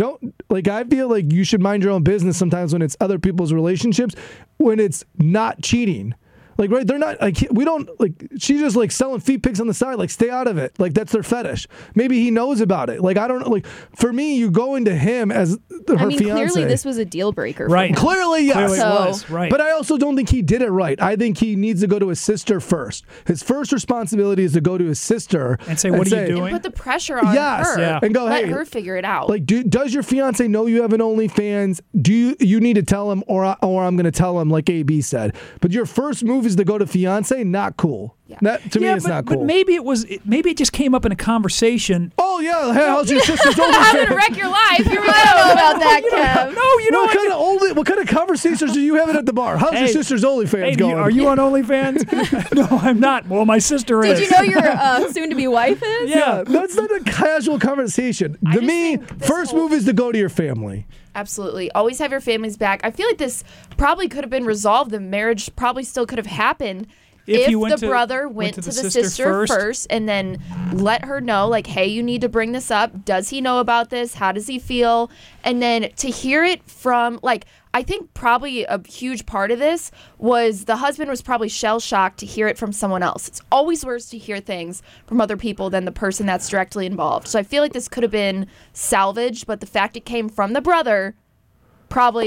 [SPEAKER 5] I feel like you should mind your own business sometimes when it's other people's relationships, when it's not cheating. Right, they're not, we don't, she's just, selling feet pics on the side, stay out of it. That's their fetish. Maybe he knows about it. I don't know, for me, you go into him as her fiance.
[SPEAKER 7] Clearly this was a deal breaker.
[SPEAKER 8] Right.
[SPEAKER 5] Clearly, yes.
[SPEAKER 8] Clearly it was, right.
[SPEAKER 5] But I also don't think he did it right. I think he needs to go to his sister first. His first responsibility is to go to his sister.
[SPEAKER 8] And say, what are you doing?
[SPEAKER 6] And put the pressure on her.
[SPEAKER 8] Yeah.
[SPEAKER 5] And go,
[SPEAKER 6] let her figure it out.
[SPEAKER 5] Does your fiance know you have an OnlyFans? Do you need to tell him, or I'm going to tell him, like AB said. But your first move is to go to fiance. Not cool.
[SPEAKER 6] Yeah.
[SPEAKER 5] That to me is not cool.
[SPEAKER 8] But maybe it just came up in a conversation.
[SPEAKER 5] Oh yeah, hey, how's your sister's OnlyFans?
[SPEAKER 6] How to wreck your life? Here we go about that, Kev.
[SPEAKER 5] What kind of conversations do you have at the bar? How's your sister's OnlyFans going?
[SPEAKER 8] Are you on OnlyFans? No, I'm not. Well, my sister is.
[SPEAKER 7] Did you know your soon-to-be wife is?
[SPEAKER 5] Yeah, that's not a casual conversation. To me, first move is to go to your family.
[SPEAKER 6] Absolutely. Always have your family's back. I feel like this probably could have been resolved. The marriage probably still could have happened if the brother went to the sister first and then let her know, hey, you need to bring this up. Does he know about this? How does he feel? And then to hear it from, I think probably a huge part of this was the husband was probably shell-shocked to hear it from someone else. It's always worse to hear things from other people than the person that's directly involved. So I feel like this could have been salvaged, but the fact it came from the brother probably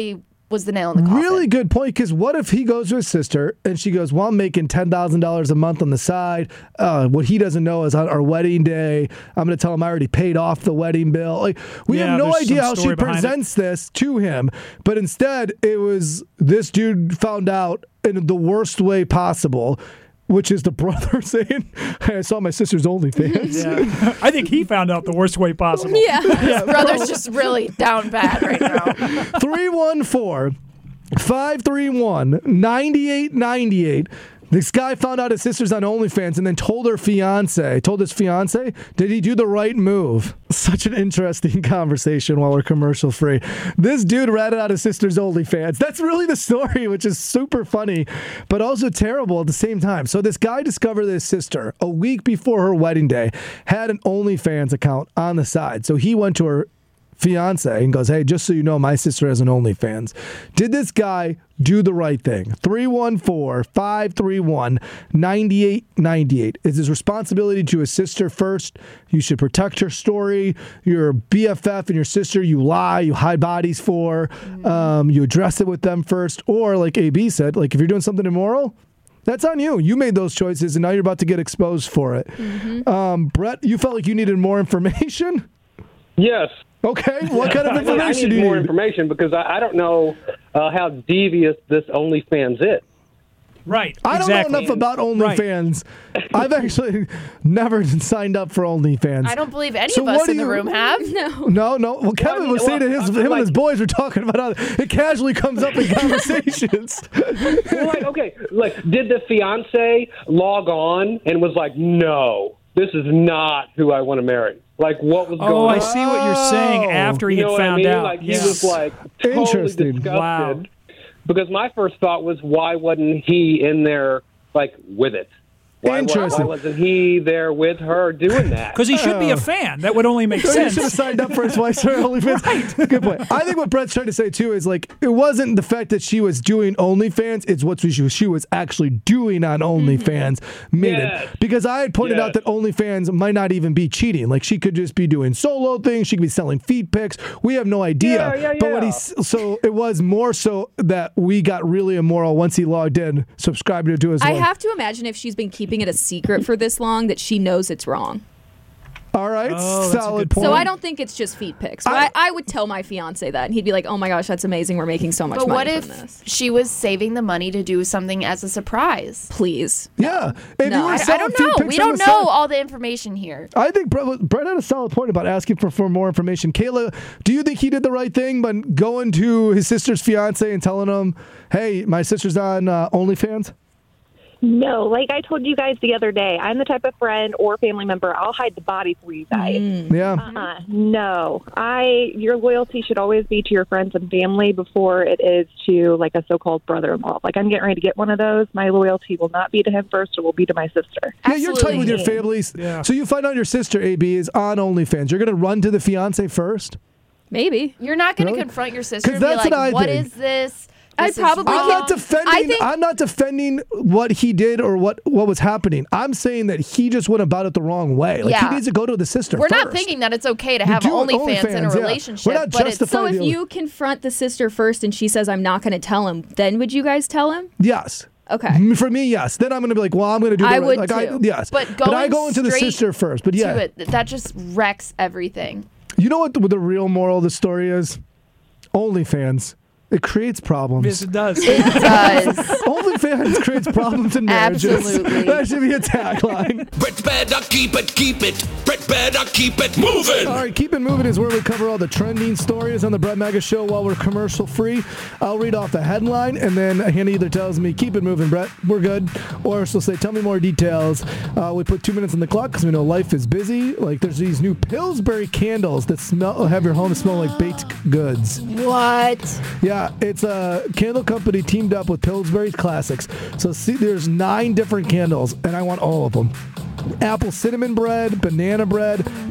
[SPEAKER 6] was the nail in the coffin.
[SPEAKER 5] Really good point, because what if he goes to his sister and she goes, well, I'm making $10,000 a month on the side. What he doesn't know is on our wedding day, I'm going to tell him I already paid off the wedding bill. Like, we have no idea how she presents this to him, but instead it was this dude found out in the worst way possible, which is the brother saying, hey, I saw my sister's OnlyFans.
[SPEAKER 8] Yeah. I think he found out the worst way possible.
[SPEAKER 6] Yeah. His brother's just really down bad right now.
[SPEAKER 5] 314-531-9898. This guy found out his sister's on OnlyFans and then told his fiance. Did he do the right move? Such an interesting conversation while we're commercial free. This dude ratted out his sister's OnlyFans. That's really the story, which is super funny, but also terrible at the same time. So this guy discovered that his sister, a week before her wedding day, had an OnlyFans account on the side. So he went to her fiance and goes, hey, just so you know, my sister has an OnlyFans. Did this guy do the right thing? 314-531-9898. It's his responsibility to his sister first. You should protect her story. Your BFF and your sister, you lie, you hide bodies for, you address it with them first. Or like AB said, like if you're doing something immoral, that's on you. You made those choices and now you're about to get exposed for it. Brett, you felt like you needed more information?
[SPEAKER 15] Yes.
[SPEAKER 5] Okay, what kind of information do you need?
[SPEAKER 15] I need more information because I don't know how devious this OnlyFans is.
[SPEAKER 8] Right.
[SPEAKER 5] I don't know enough about OnlyFans. Right. I've actually never signed up for OnlyFans.
[SPEAKER 6] I don't believe any of us in the room have.
[SPEAKER 5] No. Well, Kevin was saying that him and his boys were talking about how it casually comes up in conversations.
[SPEAKER 15] Did the fiance log on and was like, no, this is not who I want to marry? Like, what was going on?
[SPEAKER 8] Oh, I see what you're saying after he had found out.
[SPEAKER 15] Like, he was, like, totally disgusted.
[SPEAKER 8] Wow.
[SPEAKER 15] Because my first thought was, why wasn't he in there, like, with it? Why wasn't he there with her doing that?
[SPEAKER 8] Because he should be a fan. That would only make sense.
[SPEAKER 5] He should have signed up for his wife's OnlyFans. Right. Good point. I think what Brett's trying to say, too, is like it wasn't the fact that she was doing OnlyFans. It's what she was actually doing on OnlyFans made it. Because I had pointed out that OnlyFans might not even be cheating. Like she could just be doing solo things. She could be selling feed pics. We have no idea. But when so it was more so that we got really immoral once he logged in, subscribed to his
[SPEAKER 7] I have to imagine if she's been keeping it a secret for this long that she knows it's wrong.
[SPEAKER 5] All right, solid point.
[SPEAKER 7] So I don't think it's just feet pics. I would tell my fiance that, and he'd be like, "Oh my gosh, that's amazing. We're making so much money from this." But what if
[SPEAKER 6] she was saving the money to do something as a surprise?
[SPEAKER 7] Please.
[SPEAKER 5] Yeah.
[SPEAKER 6] No, I don't know. We don't know all the information here.
[SPEAKER 5] I think Brett had a solid point about asking for more information. Kayla, do you think he did the right thing by going to his sister's fiance and telling him, "Hey, my sister's on OnlyFans"?
[SPEAKER 16] No, like I told you guys the other day, I'm the type of friend or family member, I'll hide the body for you guys.
[SPEAKER 5] Yeah.
[SPEAKER 16] No, your loyalty should always be to your friends and family before it is to like a so-called brother-in-law. Like I'm getting ready to get one of those. My loyalty will not be to him first, it will be to my sister.
[SPEAKER 5] Yeah, you're tight with your families. Yeah. So you find out your sister, AB, is on OnlyFans. You're going to run to the fiance first?
[SPEAKER 7] Maybe.
[SPEAKER 6] You're not going to confront your sister and be like, what is this? I'm
[SPEAKER 5] not defending what he did or what was happening. I'm saying that he just went about it the wrong way. Like he needs to go to the sister
[SPEAKER 6] We're
[SPEAKER 5] first.
[SPEAKER 6] not thinking that it's okay to have OnlyFans in a relationship.
[SPEAKER 5] We're not justifying
[SPEAKER 7] so if you confront the sister first and she says, I'm not going to tell him, then would you guys tell him?
[SPEAKER 5] Yes.
[SPEAKER 7] Okay.
[SPEAKER 5] For me, yes. Then I'm going to be like, well, I'm going to do the
[SPEAKER 6] I
[SPEAKER 5] right.
[SPEAKER 6] would too.
[SPEAKER 5] Yes.
[SPEAKER 6] But
[SPEAKER 5] I go into the sister first. But yeah.
[SPEAKER 6] That just wrecks everything.
[SPEAKER 5] You know what the real moral of the story is? OnlyFans. It creates problems.
[SPEAKER 8] Yes, it does.
[SPEAKER 6] It does.
[SPEAKER 5] OnlyFans creates problems in marriages.
[SPEAKER 6] Absolutely.
[SPEAKER 5] That should be a tagline.
[SPEAKER 11] Brett better keep it. Brett better keep it moving.
[SPEAKER 5] All right, Keep It Moving is where we cover all the trending stories on the Brett Mega Show while we're commercial free. I'll read off the headline, and then Hannah either tells me, keep it moving, Brett, we're good, or she'll say, tell me more details. We put 2 minutes on the clock because we know life is busy. Like there's these new Pillsbury candles that have your home smell like baked goods.
[SPEAKER 6] What?
[SPEAKER 5] Yeah. It's a candle company teamed up with Pillsbury Classics. So see, there's 9 different candles, and I want all of them. Apple cinnamon bread, banana bread,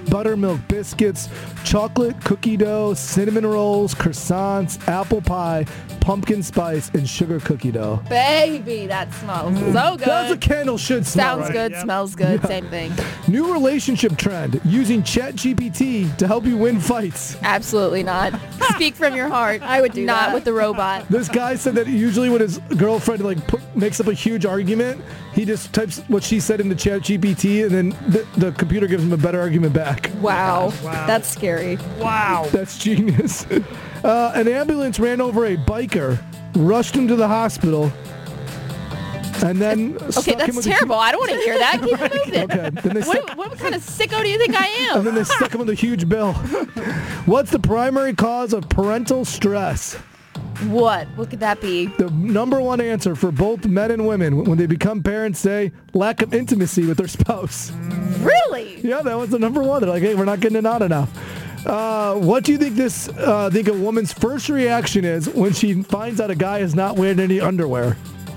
[SPEAKER 5] buttermilk biscuits, chocolate cookie dough, cinnamon rolls, croissants, apple pie, pumpkin spice, and sugar cookie dough.
[SPEAKER 6] Baby, that smells so good.
[SPEAKER 5] That's a candle should smell.
[SPEAKER 6] Sounds good, smells good, same thing.
[SPEAKER 5] New relationship trend, using ChatGPT to help you win fights.
[SPEAKER 6] Absolutely not. Speak from your heart. I would do not with the robot.
[SPEAKER 5] This guy said that usually when his girlfriend makes up a huge argument, he just types what she said into ChatGPT, and then the computer gives him a better argument back.
[SPEAKER 7] Wow. That's scary.
[SPEAKER 8] Wow.
[SPEAKER 5] That's genius. An ambulance ran over a biker, rushed him to the hospital, and then
[SPEAKER 6] okay, that's terrible. I don't want to hear that. Keep it moving.
[SPEAKER 5] Okay. Then
[SPEAKER 6] what kind of sicko do you think I am?
[SPEAKER 5] And then they stuck him with a huge bill. What's the primary cause of parental stress?
[SPEAKER 6] What could that be?
[SPEAKER 5] The number one answer for both men and women when they become parents say lack of intimacy with their spouse.
[SPEAKER 6] Really?
[SPEAKER 5] Yeah, that was the number one. They're like, hey, we're not getting it on enough. What do you think think a woman's first reaction is when she finds out a guy is not wearing any underwear?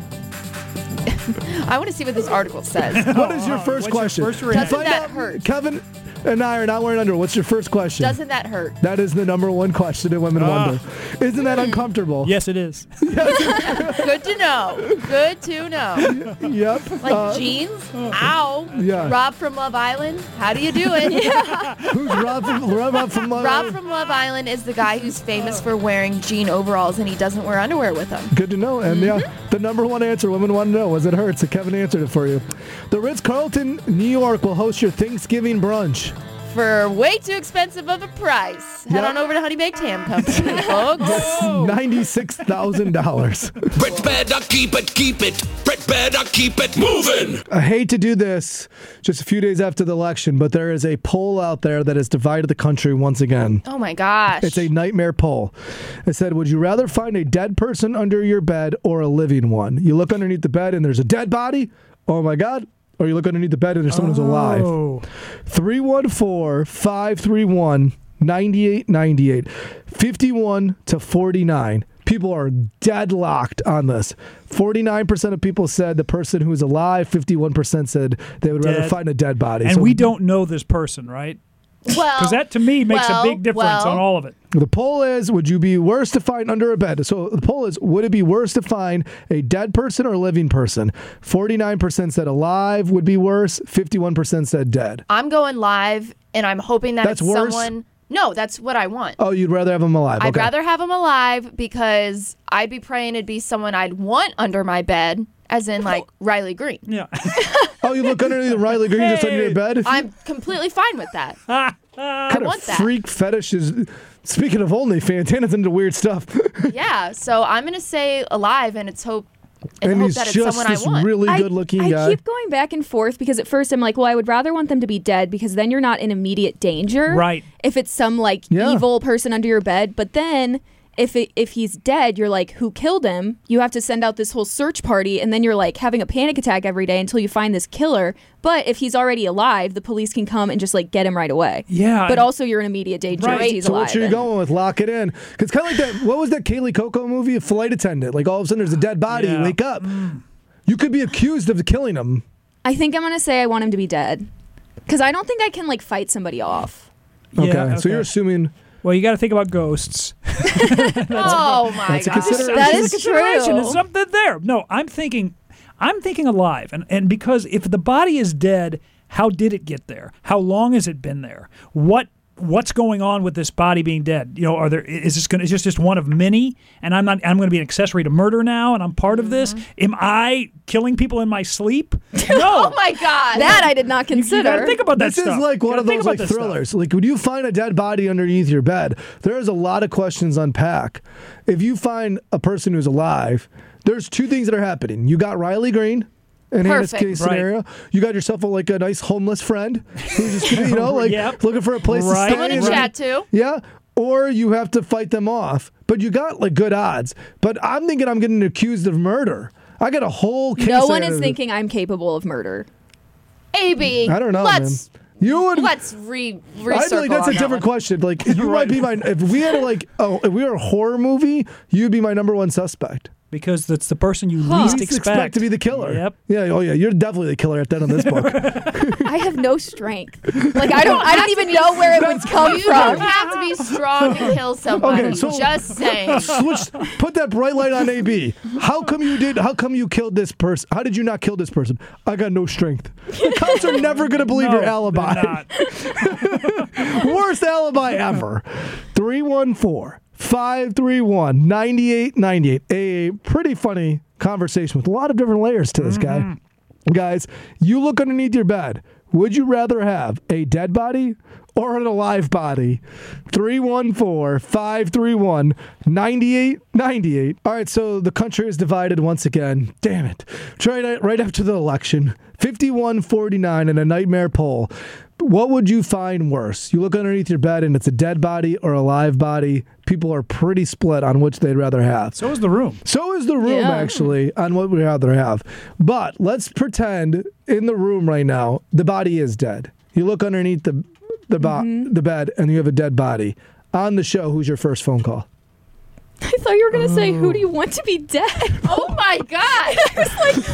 [SPEAKER 6] I want to see what this article says.
[SPEAKER 5] What is your first question?
[SPEAKER 6] Doesn't that hurt?
[SPEAKER 5] Kevin and I are not wearing underwear. What's your first question?
[SPEAKER 6] Doesn't that hurt?
[SPEAKER 5] That is the number one question that women wonder. Isn't that uncomfortable?
[SPEAKER 8] Yes, it is.
[SPEAKER 6] Good to know. Good to know.
[SPEAKER 5] Yep.
[SPEAKER 6] Like jeans? Ow.
[SPEAKER 5] Yeah.
[SPEAKER 6] Rob from Love Island? How do you do it? Yeah.
[SPEAKER 5] Who's Rob from Love Island?
[SPEAKER 6] Rob from Love Island is the guy who's famous for wearing jean overalls, and he doesn't wear underwear with them.
[SPEAKER 5] Good to know. And yeah, the number one answer women want to know was it hurts. So Kevin answered it for you. The Ritz-Carlton, New York will host your Thanksgiving brunch.
[SPEAKER 6] For way too expensive of a price. Head on over to Honey Baked Ham Company, folks.
[SPEAKER 5] $96,000.
[SPEAKER 11] Brett better keep it. Brett better keep it moving.
[SPEAKER 5] I hate to do this just a few days after the election, but there is a poll out there that has divided the country once again.
[SPEAKER 6] Oh my gosh.
[SPEAKER 5] It's a nightmare poll. It said, would you rather find a dead person under your bed or a living one? You look underneath the bed and there's a dead body. Oh my God. Or you look underneath the bed and there's someone who's alive. 314-531-9898. 51 to 49. People are deadlocked on this. 49% of people said the person who's alive. 51% said they would rather find a dead body.
[SPEAKER 8] And we don't know this person, right?
[SPEAKER 6] Well,
[SPEAKER 8] because that to me makes a big difference on all of it.
[SPEAKER 5] The poll is, would you be worse to find under a bed? So the poll is, would it be worse to find a dead person or a living person? 49% said alive would be worse. 51% said dead.
[SPEAKER 6] I'm going live, and I'm hoping that
[SPEAKER 5] That's
[SPEAKER 6] it's
[SPEAKER 5] worse?
[SPEAKER 6] someone. No, that's what I want.
[SPEAKER 5] Oh, you'd rather have them alive.
[SPEAKER 6] I'd
[SPEAKER 5] Okay.
[SPEAKER 6] rather have them alive because I'd be praying it'd be someone I'd want under my bed, as in like Riley Green.
[SPEAKER 8] Yeah.
[SPEAKER 5] Oh, you look underneath Riley Green just under your bed?
[SPEAKER 6] I'm completely fine with that. I want that.
[SPEAKER 5] Freak fetish is. Speaking of OnlyFans, Hannah's into weird stuff.
[SPEAKER 6] Yeah, so I'm going to say alive, and it's hope. And
[SPEAKER 5] And
[SPEAKER 6] hope
[SPEAKER 5] he's
[SPEAKER 6] that it's
[SPEAKER 5] just
[SPEAKER 6] someone
[SPEAKER 5] this
[SPEAKER 6] I want.
[SPEAKER 5] really good-looking guy.
[SPEAKER 7] I keep going back and forth because at first I'm like, well, I would rather want them to be dead because then you're not in immediate danger.
[SPEAKER 8] Right.
[SPEAKER 7] If it's some evil person under your bed, but then if he's dead, you're like, who killed him? You have to send out this whole search party, and then you're like having a panic attack every day until you find this killer. But if he's already alive, the police can come and just like get him right away.
[SPEAKER 8] Yeah.
[SPEAKER 7] But also you're in immediate danger because he's
[SPEAKER 5] so
[SPEAKER 7] alive.
[SPEAKER 5] what you're going with? Lock it in. Because kind of like that. What was that Kaylee Coco movie? A flight attendant. Like all of a sudden there's a dead body. You wake up. You could be accused of killing him.
[SPEAKER 7] I think I'm going to say I want him to be dead because I don't think I can like fight somebody off.
[SPEAKER 5] Okay. So you're assuming.
[SPEAKER 8] Well, you got to think about ghosts.
[SPEAKER 6] Oh my God,
[SPEAKER 7] that is true.
[SPEAKER 8] There's something there. No, I'm thinking alive, and because if the body is dead, how did it get there? How long has it been there? What's going on with this body being dead? You know, is this just one of many? And I'm going to be an accessory to murder now, and I'm part of this. Am I killing people in my sleep? No.
[SPEAKER 6] Oh my God,
[SPEAKER 7] that I did not consider.
[SPEAKER 8] You got to think about that
[SPEAKER 5] This
[SPEAKER 8] stuff.
[SPEAKER 5] is like one of those like
[SPEAKER 8] this
[SPEAKER 5] thrillers. Like when you find a dead body underneath your bed, there's a lot of questions to unpack. If you find a person who's alive, there's two things that are happening. You got Riley Green. In Hannah's case scenario, you got yourself a nice homeless friend who's just looking for a place to stay.
[SPEAKER 6] Someone to chat to.
[SPEAKER 5] Yeah, or you have to fight them off. But you got good odds. But I'm thinking I'm getting accused of murder. I got a whole case.
[SPEAKER 7] No one is thinking I'm capable of murder.
[SPEAKER 6] AB.
[SPEAKER 5] I don't know,
[SPEAKER 6] man. Let's
[SPEAKER 5] I
[SPEAKER 6] recircle
[SPEAKER 5] feel like that's a different question. Like you might be if we had if we were a horror movie, you'd be my number one suspect.
[SPEAKER 8] because that's the person you least expect
[SPEAKER 5] to be the killer.
[SPEAKER 8] Yep.
[SPEAKER 5] Yeah. Oh yeah. You're definitely the killer at the end of this book.
[SPEAKER 7] I have no strength. Like I don't even know where it would come
[SPEAKER 6] You
[SPEAKER 7] from.
[SPEAKER 6] don't have to be strong to kill somebody.
[SPEAKER 5] Okay, so
[SPEAKER 6] just saying.
[SPEAKER 5] Put that bright light on AB. How come you killed this person? How did you not kill this person? I got no strength. The cops are never going to believe your alibi. Worst alibi ever. 314-531-9898. A pretty funny conversation with a lot of different layers to this guy. Guys, you look underneath your bed. Would you rather have a dead body or an alive body? 314-531-9898. All right, so the country is divided once again. Damn it. Right after the election. 51-49 in a nightmare poll. What would you find worse? You look underneath your bed and it's a dead body or a live body. People are pretty split on which they'd rather have.
[SPEAKER 8] So is the room.
[SPEAKER 5] Actually, on what we'd rather have. But let's pretend in the room right now, the body is dead. You look underneath the bed and you have a dead body. On the show, who's your first phone call?
[SPEAKER 7] I thought you were going to say, who do you want to be dead?
[SPEAKER 6] Oh my God.
[SPEAKER 7] I was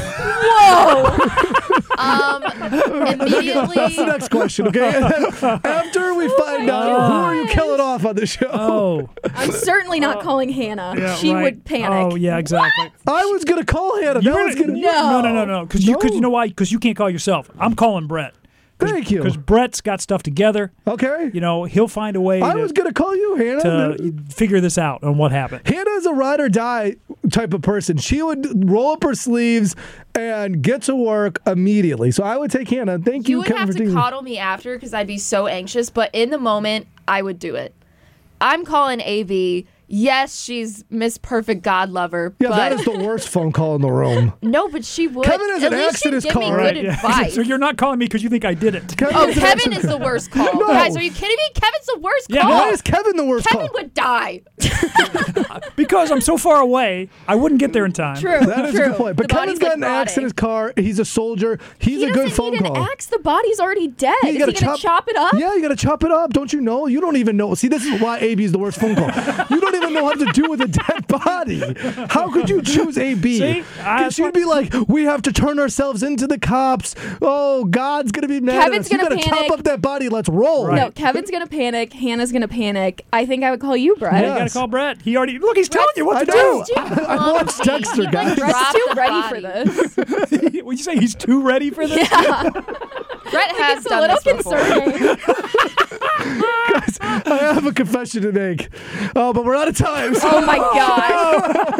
[SPEAKER 7] like, whoa.
[SPEAKER 6] Immediately.
[SPEAKER 5] That's the next question, okay? After we find out, who are you killing off on the show?
[SPEAKER 8] Oh.
[SPEAKER 7] I'm certainly not calling Hannah.
[SPEAKER 8] Yeah,
[SPEAKER 7] she
[SPEAKER 8] right.
[SPEAKER 7] would panic.
[SPEAKER 8] Oh, yeah, exactly.
[SPEAKER 5] I was going to call Hannah.
[SPEAKER 8] No. Because you know why? Because you can't call yourself. I'm calling Brett.
[SPEAKER 5] Thank you.
[SPEAKER 8] Because Brett's got stuff together.
[SPEAKER 5] Okay.
[SPEAKER 8] You know, he'll find a way
[SPEAKER 5] I was going to call you, Hannah.
[SPEAKER 8] to figure this out on what happened.
[SPEAKER 5] Hannah's a ride or die type of person. She would roll up her sleeves and get to work immediately. So I would take Hannah. Thank you,
[SPEAKER 6] You would
[SPEAKER 5] Kevin,
[SPEAKER 6] have
[SPEAKER 5] for
[SPEAKER 6] to
[SPEAKER 5] doing
[SPEAKER 6] coddle me after because I'd be so anxious. But in the moment, I would do it. I'm calling AB. Yes, she's Miss Perfect God Lover.
[SPEAKER 5] Yeah,
[SPEAKER 6] but
[SPEAKER 5] that is the worst phone call in the room.
[SPEAKER 6] No, but she would.
[SPEAKER 5] Kevin has
[SPEAKER 6] At
[SPEAKER 5] an
[SPEAKER 6] least
[SPEAKER 5] axe in
[SPEAKER 6] she'd
[SPEAKER 5] his
[SPEAKER 6] give
[SPEAKER 5] car.
[SPEAKER 6] me good
[SPEAKER 8] Right, yeah.
[SPEAKER 6] advice.
[SPEAKER 8] So you're not calling me because you think I did it.
[SPEAKER 6] Kevin is the worst call.
[SPEAKER 5] No.
[SPEAKER 6] Guys, are you kidding me? Kevin's the worst
[SPEAKER 8] Yeah,
[SPEAKER 6] call.
[SPEAKER 5] Why is Kevin the worst
[SPEAKER 6] Kevin
[SPEAKER 5] call?
[SPEAKER 6] would die.
[SPEAKER 8] Because I'm so far away, I wouldn't get there in time.
[SPEAKER 7] True.
[SPEAKER 5] That is a good point. But
[SPEAKER 6] The
[SPEAKER 5] Kevin's
[SPEAKER 6] body's
[SPEAKER 5] got an
[SPEAKER 6] like
[SPEAKER 5] axe in his car. He's a soldier. He's
[SPEAKER 7] He
[SPEAKER 5] a good
[SPEAKER 7] doesn't
[SPEAKER 5] phone
[SPEAKER 7] need
[SPEAKER 5] call.
[SPEAKER 7] an axe. The body's already dead.
[SPEAKER 5] Yeah,
[SPEAKER 7] Is
[SPEAKER 5] you
[SPEAKER 7] he
[SPEAKER 5] gotta
[SPEAKER 7] going to chop it up?
[SPEAKER 5] Yeah, you got to chop it up. Don't you know? You don't even know. See, this is why AB is the worst phone call. You don't even know what to do with a dead body. How could you choose AB?
[SPEAKER 8] See?
[SPEAKER 5] Because you'd be like, we have to turn ourselves into the cops. Oh, God's going to be mad
[SPEAKER 7] Kevin's
[SPEAKER 5] at us. You
[SPEAKER 7] gonna
[SPEAKER 5] got to chop
[SPEAKER 7] panic.
[SPEAKER 5] up that body. Let's roll.
[SPEAKER 7] No, Kevin's going to panic. Hannah's going to panic. I think I would call you, Brett.
[SPEAKER 8] You got to call Brett. He already he's telling you what to
[SPEAKER 5] know.
[SPEAKER 8] do.
[SPEAKER 5] I watched Dexter,
[SPEAKER 6] He,
[SPEAKER 5] guys.
[SPEAKER 6] dropped
[SPEAKER 7] Brett's too
[SPEAKER 6] the
[SPEAKER 7] ready
[SPEAKER 6] body.
[SPEAKER 7] for this.
[SPEAKER 8] Would you say he's too ready for this?
[SPEAKER 7] Yeah.
[SPEAKER 6] Brett has
[SPEAKER 7] It's a
[SPEAKER 6] done
[SPEAKER 7] little
[SPEAKER 6] this before.
[SPEAKER 7] concerning.
[SPEAKER 5] Guys, I have a confession to make. Oh, but we're out of time. So
[SPEAKER 7] Oh my God.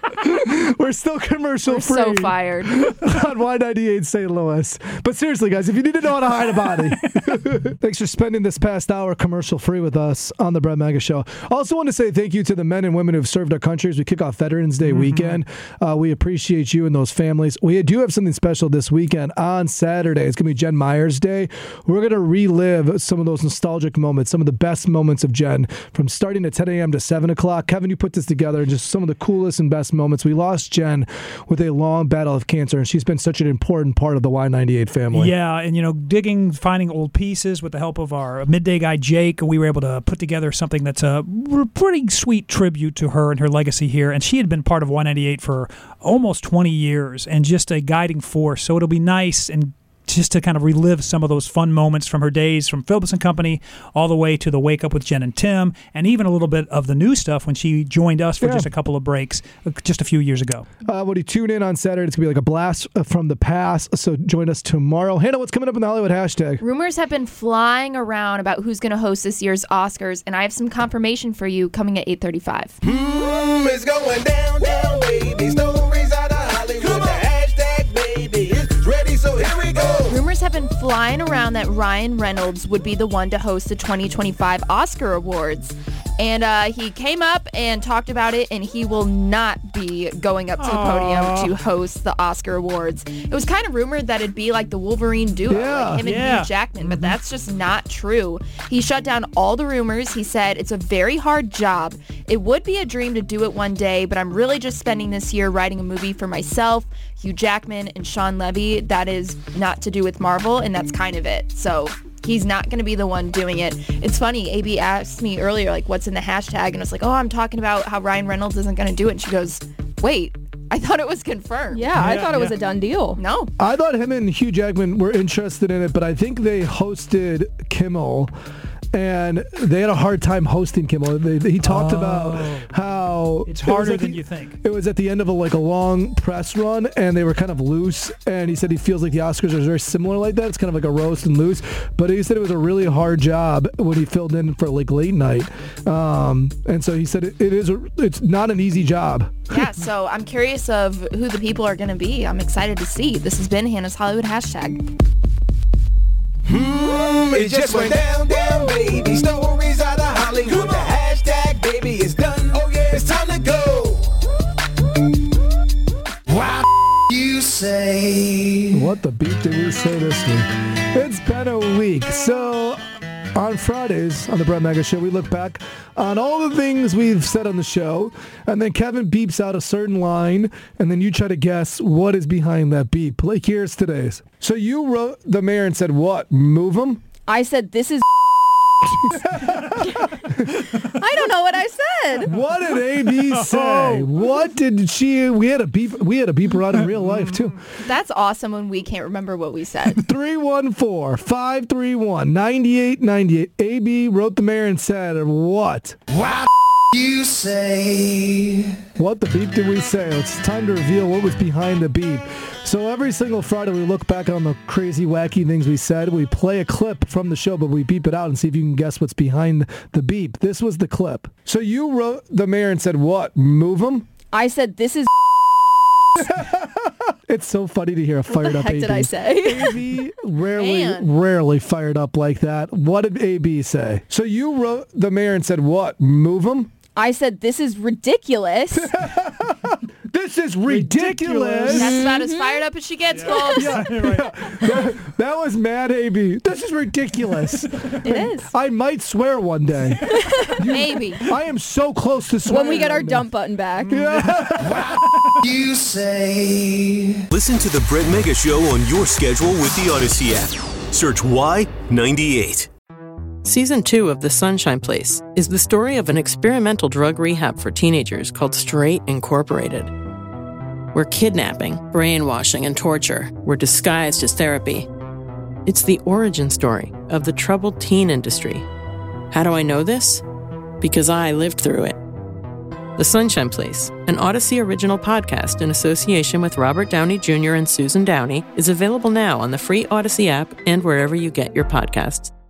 [SPEAKER 5] we're still commercial free.
[SPEAKER 6] So fired.
[SPEAKER 5] On Y98 St. Louis. But seriously, guys, if you need to know how to hide a body, thanks for spending this past hour commercial free with us on the Brett Mega Show. Also want to say thank you to the men and women who've served our country as we kick off Veterans Day weekend. We appreciate you and those families. We do have something special this weekend on Saturday. It's going to be Jen Myers Day. We're going to relive some of those nostalgic moments, some of the best moments of Jen from starting at 10 a.m. to 7 o'clock. Kevin, you put this together, just some of the coolest and best moments. We lost Jen with a long battle of cancer, and she's been such an important part of the Y98 family.
[SPEAKER 8] Yeah, and finding old pieces with the help of our midday guy Jake, we were able to put together something that's a pretty sweet tribute to her and her legacy here. And she had been part of Y98 for almost 20 years and just a guiding force. So it'll be nice and just to kind of relive some of those fun moments from her days from Phillips & Company all the way to the Wake Up with Jen and Tim, and even a little bit of the new stuff when she joined us for just a couple of breaks just a few years ago.
[SPEAKER 5] When you tune in on Saturday, it's going to be like a blast from the past, so join us tomorrow. Hannah, what's coming up in the Hollywood hashtag?
[SPEAKER 6] Rumors have been flying around about who's going to host this year's Oscars, and I have some confirmation for you coming at 8:35.
[SPEAKER 3] It's going down, down, baby. Stories out of Hollywood. The hashtag, baby, is ready, so here we go.
[SPEAKER 6] Rumors have been flying around that Ryan Reynolds would be the one to host the 2025 Oscar Awards. And he came up and talked about it, and he will not be going up to the podium to host the Oscar Awards. It was kind of rumored that it'd be like the Wolverine duo, like him and Hugh Jackman, but that's just not true. He shut down all the rumors. He said, it's a very hard job. It would be a dream to do it one day, but I'm really just spending this year writing a movie for myself, Hugh Jackman, and Sean Levy. That is not to do with Marvel, and that's kind of it. So he's not going to be the one doing it. It's funny, AB asked me earlier, like, what's in the hashtag? And I was like, oh, I'm talking about how Ryan Reynolds isn't going to do it. And she goes, wait, I thought it was confirmed.
[SPEAKER 7] Yeah, I thought it was a done deal.
[SPEAKER 6] No.
[SPEAKER 5] I thought him and Hugh Jackman were interested in it, but I think they hosted Kimmel. And they had a hard time hosting Kimmel. He talked about how
[SPEAKER 8] it's harder than you think.
[SPEAKER 5] It was at the end of a long press run, and they were kind of loose. And he said he feels like the Oscars are very similar like that. It's kind of like a roast and loose. But he said it was a really hard job when he filled in for late night. And so he said it's not an easy job.
[SPEAKER 6] Yeah, so I'm curious of who the people are going to be. I'm excited to see. This has been Hannah's Hollywood Hashtag.
[SPEAKER 3] It just went down, baby. Stories out of Hollywood. The hashtag, baby, is done. Oh, yeah, it's time to go. What you say?
[SPEAKER 5] What the beat did we say this week? It's been a week. So on Fridays on the Brett Mega Show, we look back on all the things we've said on the show, and then Kevin beeps out a certain line, and then you try to guess what is behind that beep. Like, here's today's. So you wrote the mayor and said what? Move him?
[SPEAKER 7] I said, this is... I don't know what I said.
[SPEAKER 5] What did AB say? What did she... We had a beeper out in real life, too.
[SPEAKER 6] That's awesome when we can't remember what we said.
[SPEAKER 5] 314-531-9898. AB wrote the mayor and said what?
[SPEAKER 3] What you say?
[SPEAKER 5] What the beep did we say? It's time to reveal what was behind the beep. So every single Friday, we look back on the crazy, wacky things we said. We play a clip from the show, but we beep it out and see if you can guess what's behind the beep. This was the clip. So you wrote the mayor and said what? Move him?
[SPEAKER 7] I said, this is...
[SPEAKER 5] It's so funny to hear a fired up AB.
[SPEAKER 7] What the heck did I say?
[SPEAKER 5] AB rarely fired up like that. What did AB say? So you wrote the mayor and said what? Move him?
[SPEAKER 7] I said, this is ridiculous.
[SPEAKER 5] This is ridiculous.
[SPEAKER 6] That's about as fired up as she gets, folks.
[SPEAKER 5] Yeah. That was mad AB. This is ridiculous.
[SPEAKER 7] It is.
[SPEAKER 5] I might swear one day.
[SPEAKER 6] Maybe.
[SPEAKER 5] I am so close to swearing.
[SPEAKER 7] When we get our dump button back.
[SPEAKER 3] What you say?
[SPEAKER 17] Listen to the Brett Mega Show on your schedule with the Odyssey app. Search Y98.
[SPEAKER 1] Season 2 of The Sunshine Place is the story of an experimental drug rehab for teenagers called Straight Incorporated, where kidnapping, brainwashing, and torture were disguised as therapy. It's the origin story of the troubled teen industry. How do I know this? Because I lived through it. The Sunshine Place, an Odyssey original podcast in association with Robert Downey Jr. and Susan Downey, is available now on the free Odyssey app and wherever you get your podcasts.